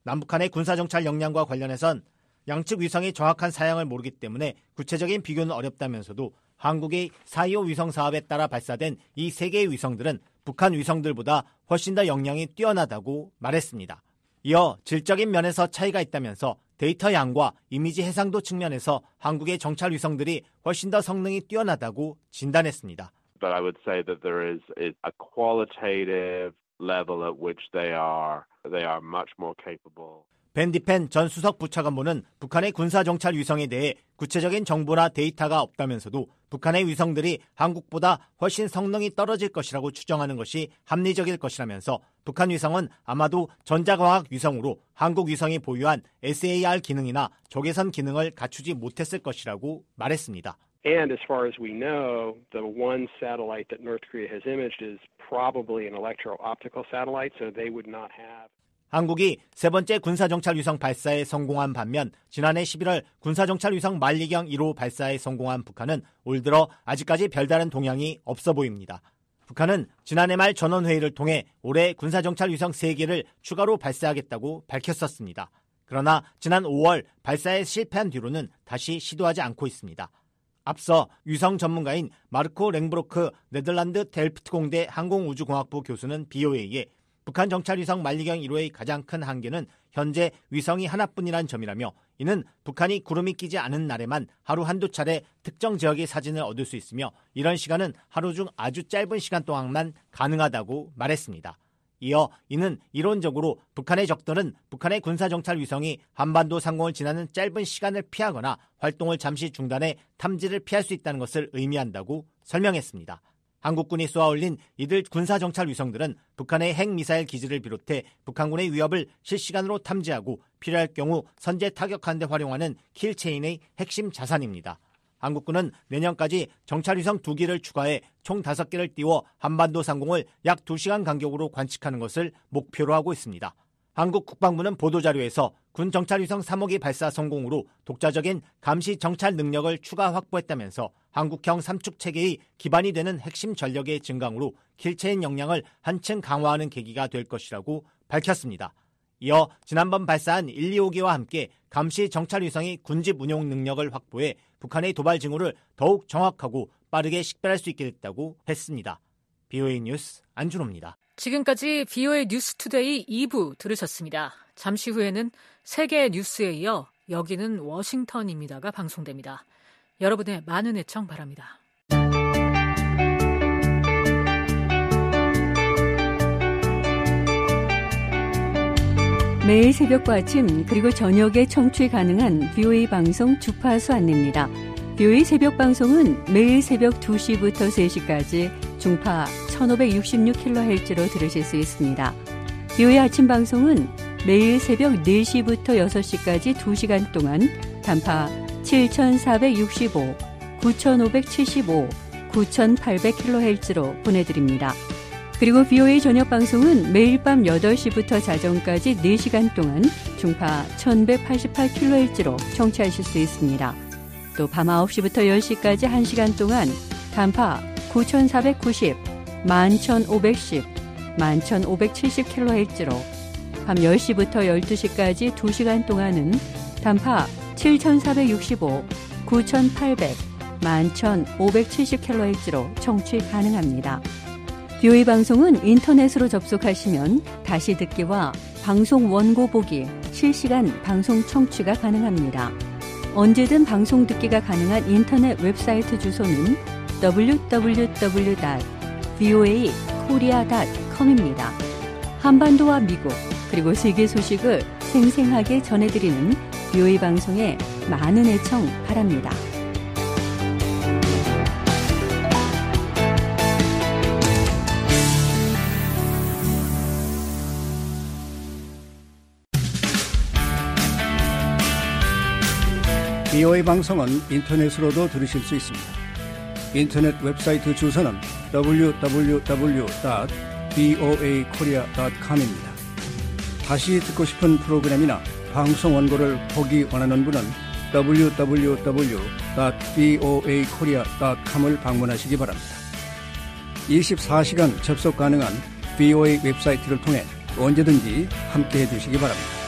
남북한의 군사정찰 역량과 관련해선 양측 위성의 정확한 사양을 모르기 때문에 구체적인 비교는 어렵다면서도 한국의 사이오 위성 사업에 따라 발사된 이 세 개의 위성들은 북한 위성들보다 훨씬 더 역량이 뛰어나다고 말했습니다. 이어 질적인 면에서 차이가 있다면서 데이터 양과 이미지 해상도 측면에서 한국의 정찰 위성들이 훨씬 더 성능이 뛰어나다고 진단했습니다. But I would say that there is a qualitative level at which they are they are much more capable. 벤 디펜 전 수석 부차관보는 북한의 군사정찰 위성에 대해 구체적인 정보나 데이터가 없다면서도 북한의 위성들이 한국보다 훨씬 성능이 떨어질 것이라고 추정하는 것이 합리적일 것이라면서 북한 위성은 아마도 전자과학 위성으로 한국 위성이 보유한 에스에이알 기능이나 적외선 기능을 갖추지 못했을 것이라고 말했습니다. And as far as we know, the one satellite that North Korea has imaged is probably an electro-optical satellite, so they would not have. 한국이 세 번째 군사정찰 위성 발사에 성공한 반면 지난해 십일월 군사정찰 위성 만리경 일 호 발사에 성공한 북한은 올 들어 아직까지 별다른 동향이 없어 보입니다. 북한은 지난해 말 전원회의를 통해 올해 군사정찰 위성 세 개를 추가로 발사하겠다고 밝혔었습니다. 그러나 지난 오월 발사에 실패한 뒤로는 다시 시도하지 않고 있습니다. 앞서 위성 전문가인 마르코 랭브로크 네덜란드 델프트 공대 항공우주공학부 교수는 비오에이에 북한 정찰위성 만리경 일 호의 가장 큰 한계는 현재 위성이 하나뿐이란 점이라며 이는 북한이 구름이 끼지 않은 날에만 하루 한두 차례 특정 지역의 사진을 얻을 수 있으며 이런 시간은 하루 중 아주 짧은 시간 동안만 가능하다고 말했습니다. 이어 이는 이론적으로 북한의 적들은 북한의 군사정찰 위성이 한반도 상공을 지나는 짧은 시간을 피하거나 활동을 잠시 중단해 탐지를 피할 수 있다는 것을 의미한다고 설명했습니다. 한국군이 쏘아올린 이들 군사정찰 위성들은 북한의 핵미사일 기지를 비롯해 북한군의 위협을 실시간으로 탐지하고 필요할 경우 선제 타격하는 데 활용하는 킬체인의 핵심 자산입니다. 한국군은 내년까지 정찰위성 두 기를 추가해 총 다섯 개를 띄워 한반도 상공을 약 두 시간 간격으로 관측하는 것을 목표로 하고 있습니다. 한국 국방부는 보도자료에서 군 정찰위성 삼 호기 발사 성공으로 독자적인 감시 정찰 능력을 추가 확보했다면서 한국형 삼축 체계의 기반이 되는 핵심 전력의 증강으로 킬체인 역량을 한층 강화하는 계기가 될 것이라고 밝혔습니다. 이어 지난번 발사한 일, 이 호기와 함께 감시 정찰 위성이 군집 운용 능력을 확보해 북한의 도발 징후를 더욱 정확하고 빠르게 식별할 수 있게 됐다고 했습니다. 비오에이 뉴스 안준호입니다. 지금까지 비오에이 뉴스투데이 이 부 들으셨습니다. 잠시 후에는 세계 뉴스에 이어 여기는 워싱턴입니다가 방송됩니다. 여러분의 많은 애청 바랍니다. 매일 새벽과 아침 그리고 저녁에 청취 가능한 비오에이 방송 주파수 안내입니다. 비오에이 새벽 방송은 매일 새벽 두 시부터 세 시까지 중파 천오백육십육 킬로헤르츠로 들으실 수 있습니다. 비오에이 아침 방송은 매일 새벽 네 시부터 여섯 시까지 두 시간 동안 단파 칠천사백육십오, 구천오백칠십오, 구천팔백 킬로헤르츠로 보내드립니다. 그리고 비오에이 저녁 방송은 매일 밤 여덟 시부터 자정까지 네 시간 동안 중파 천백팔십팔 킬로헤르츠로 청취하실 수 있습니다. 또 밤 아홉 시부터 열 시까지 한 시간 동안 단파 구천사백구십, 만천오백십, 만천오백칠십 킬로헤르츠로 밤 열 시부터 열두 시까지 두 시간 동안은 단파 칠천사백육십오, 구천팔백, 만천오백칠십 킬로헤르츠로 청취 가능합니다. 비오에이 방송은 인터넷으로 접속하시면 다시 듣기와 방송 원고 보기, 실시간 방송 청취가 가능합니다. 언제든 방송 듣기가 가능한 인터넷 웹사이트 주소는 더블유 더블유 더블유 닷 비오에이 코리아 닷 컴입니다. 한반도와 미국 그리고 세계 소식을 생생하게 전해드리는 비오에이 방송에 많은 애청 바랍니다. 비오에이 방송은 인터넷으로도 들으실 수 있습니다. 인터넷 웹사이트 주소는 더블유 더블유 더블유 닷 비오에이 코리아 닷 컴입니다. 다시 듣고 싶은 프로그램이나 방송 원고를 보기 원하는 분은 더블유 더블유 더블유 닷 비오에이 코리아 닷 컴을 방문하시기 바랍니다. 이십사 시간 접속 가능한 비오에이 웹사이트를 통해 언제든지 함께해 주시기 바랍니다.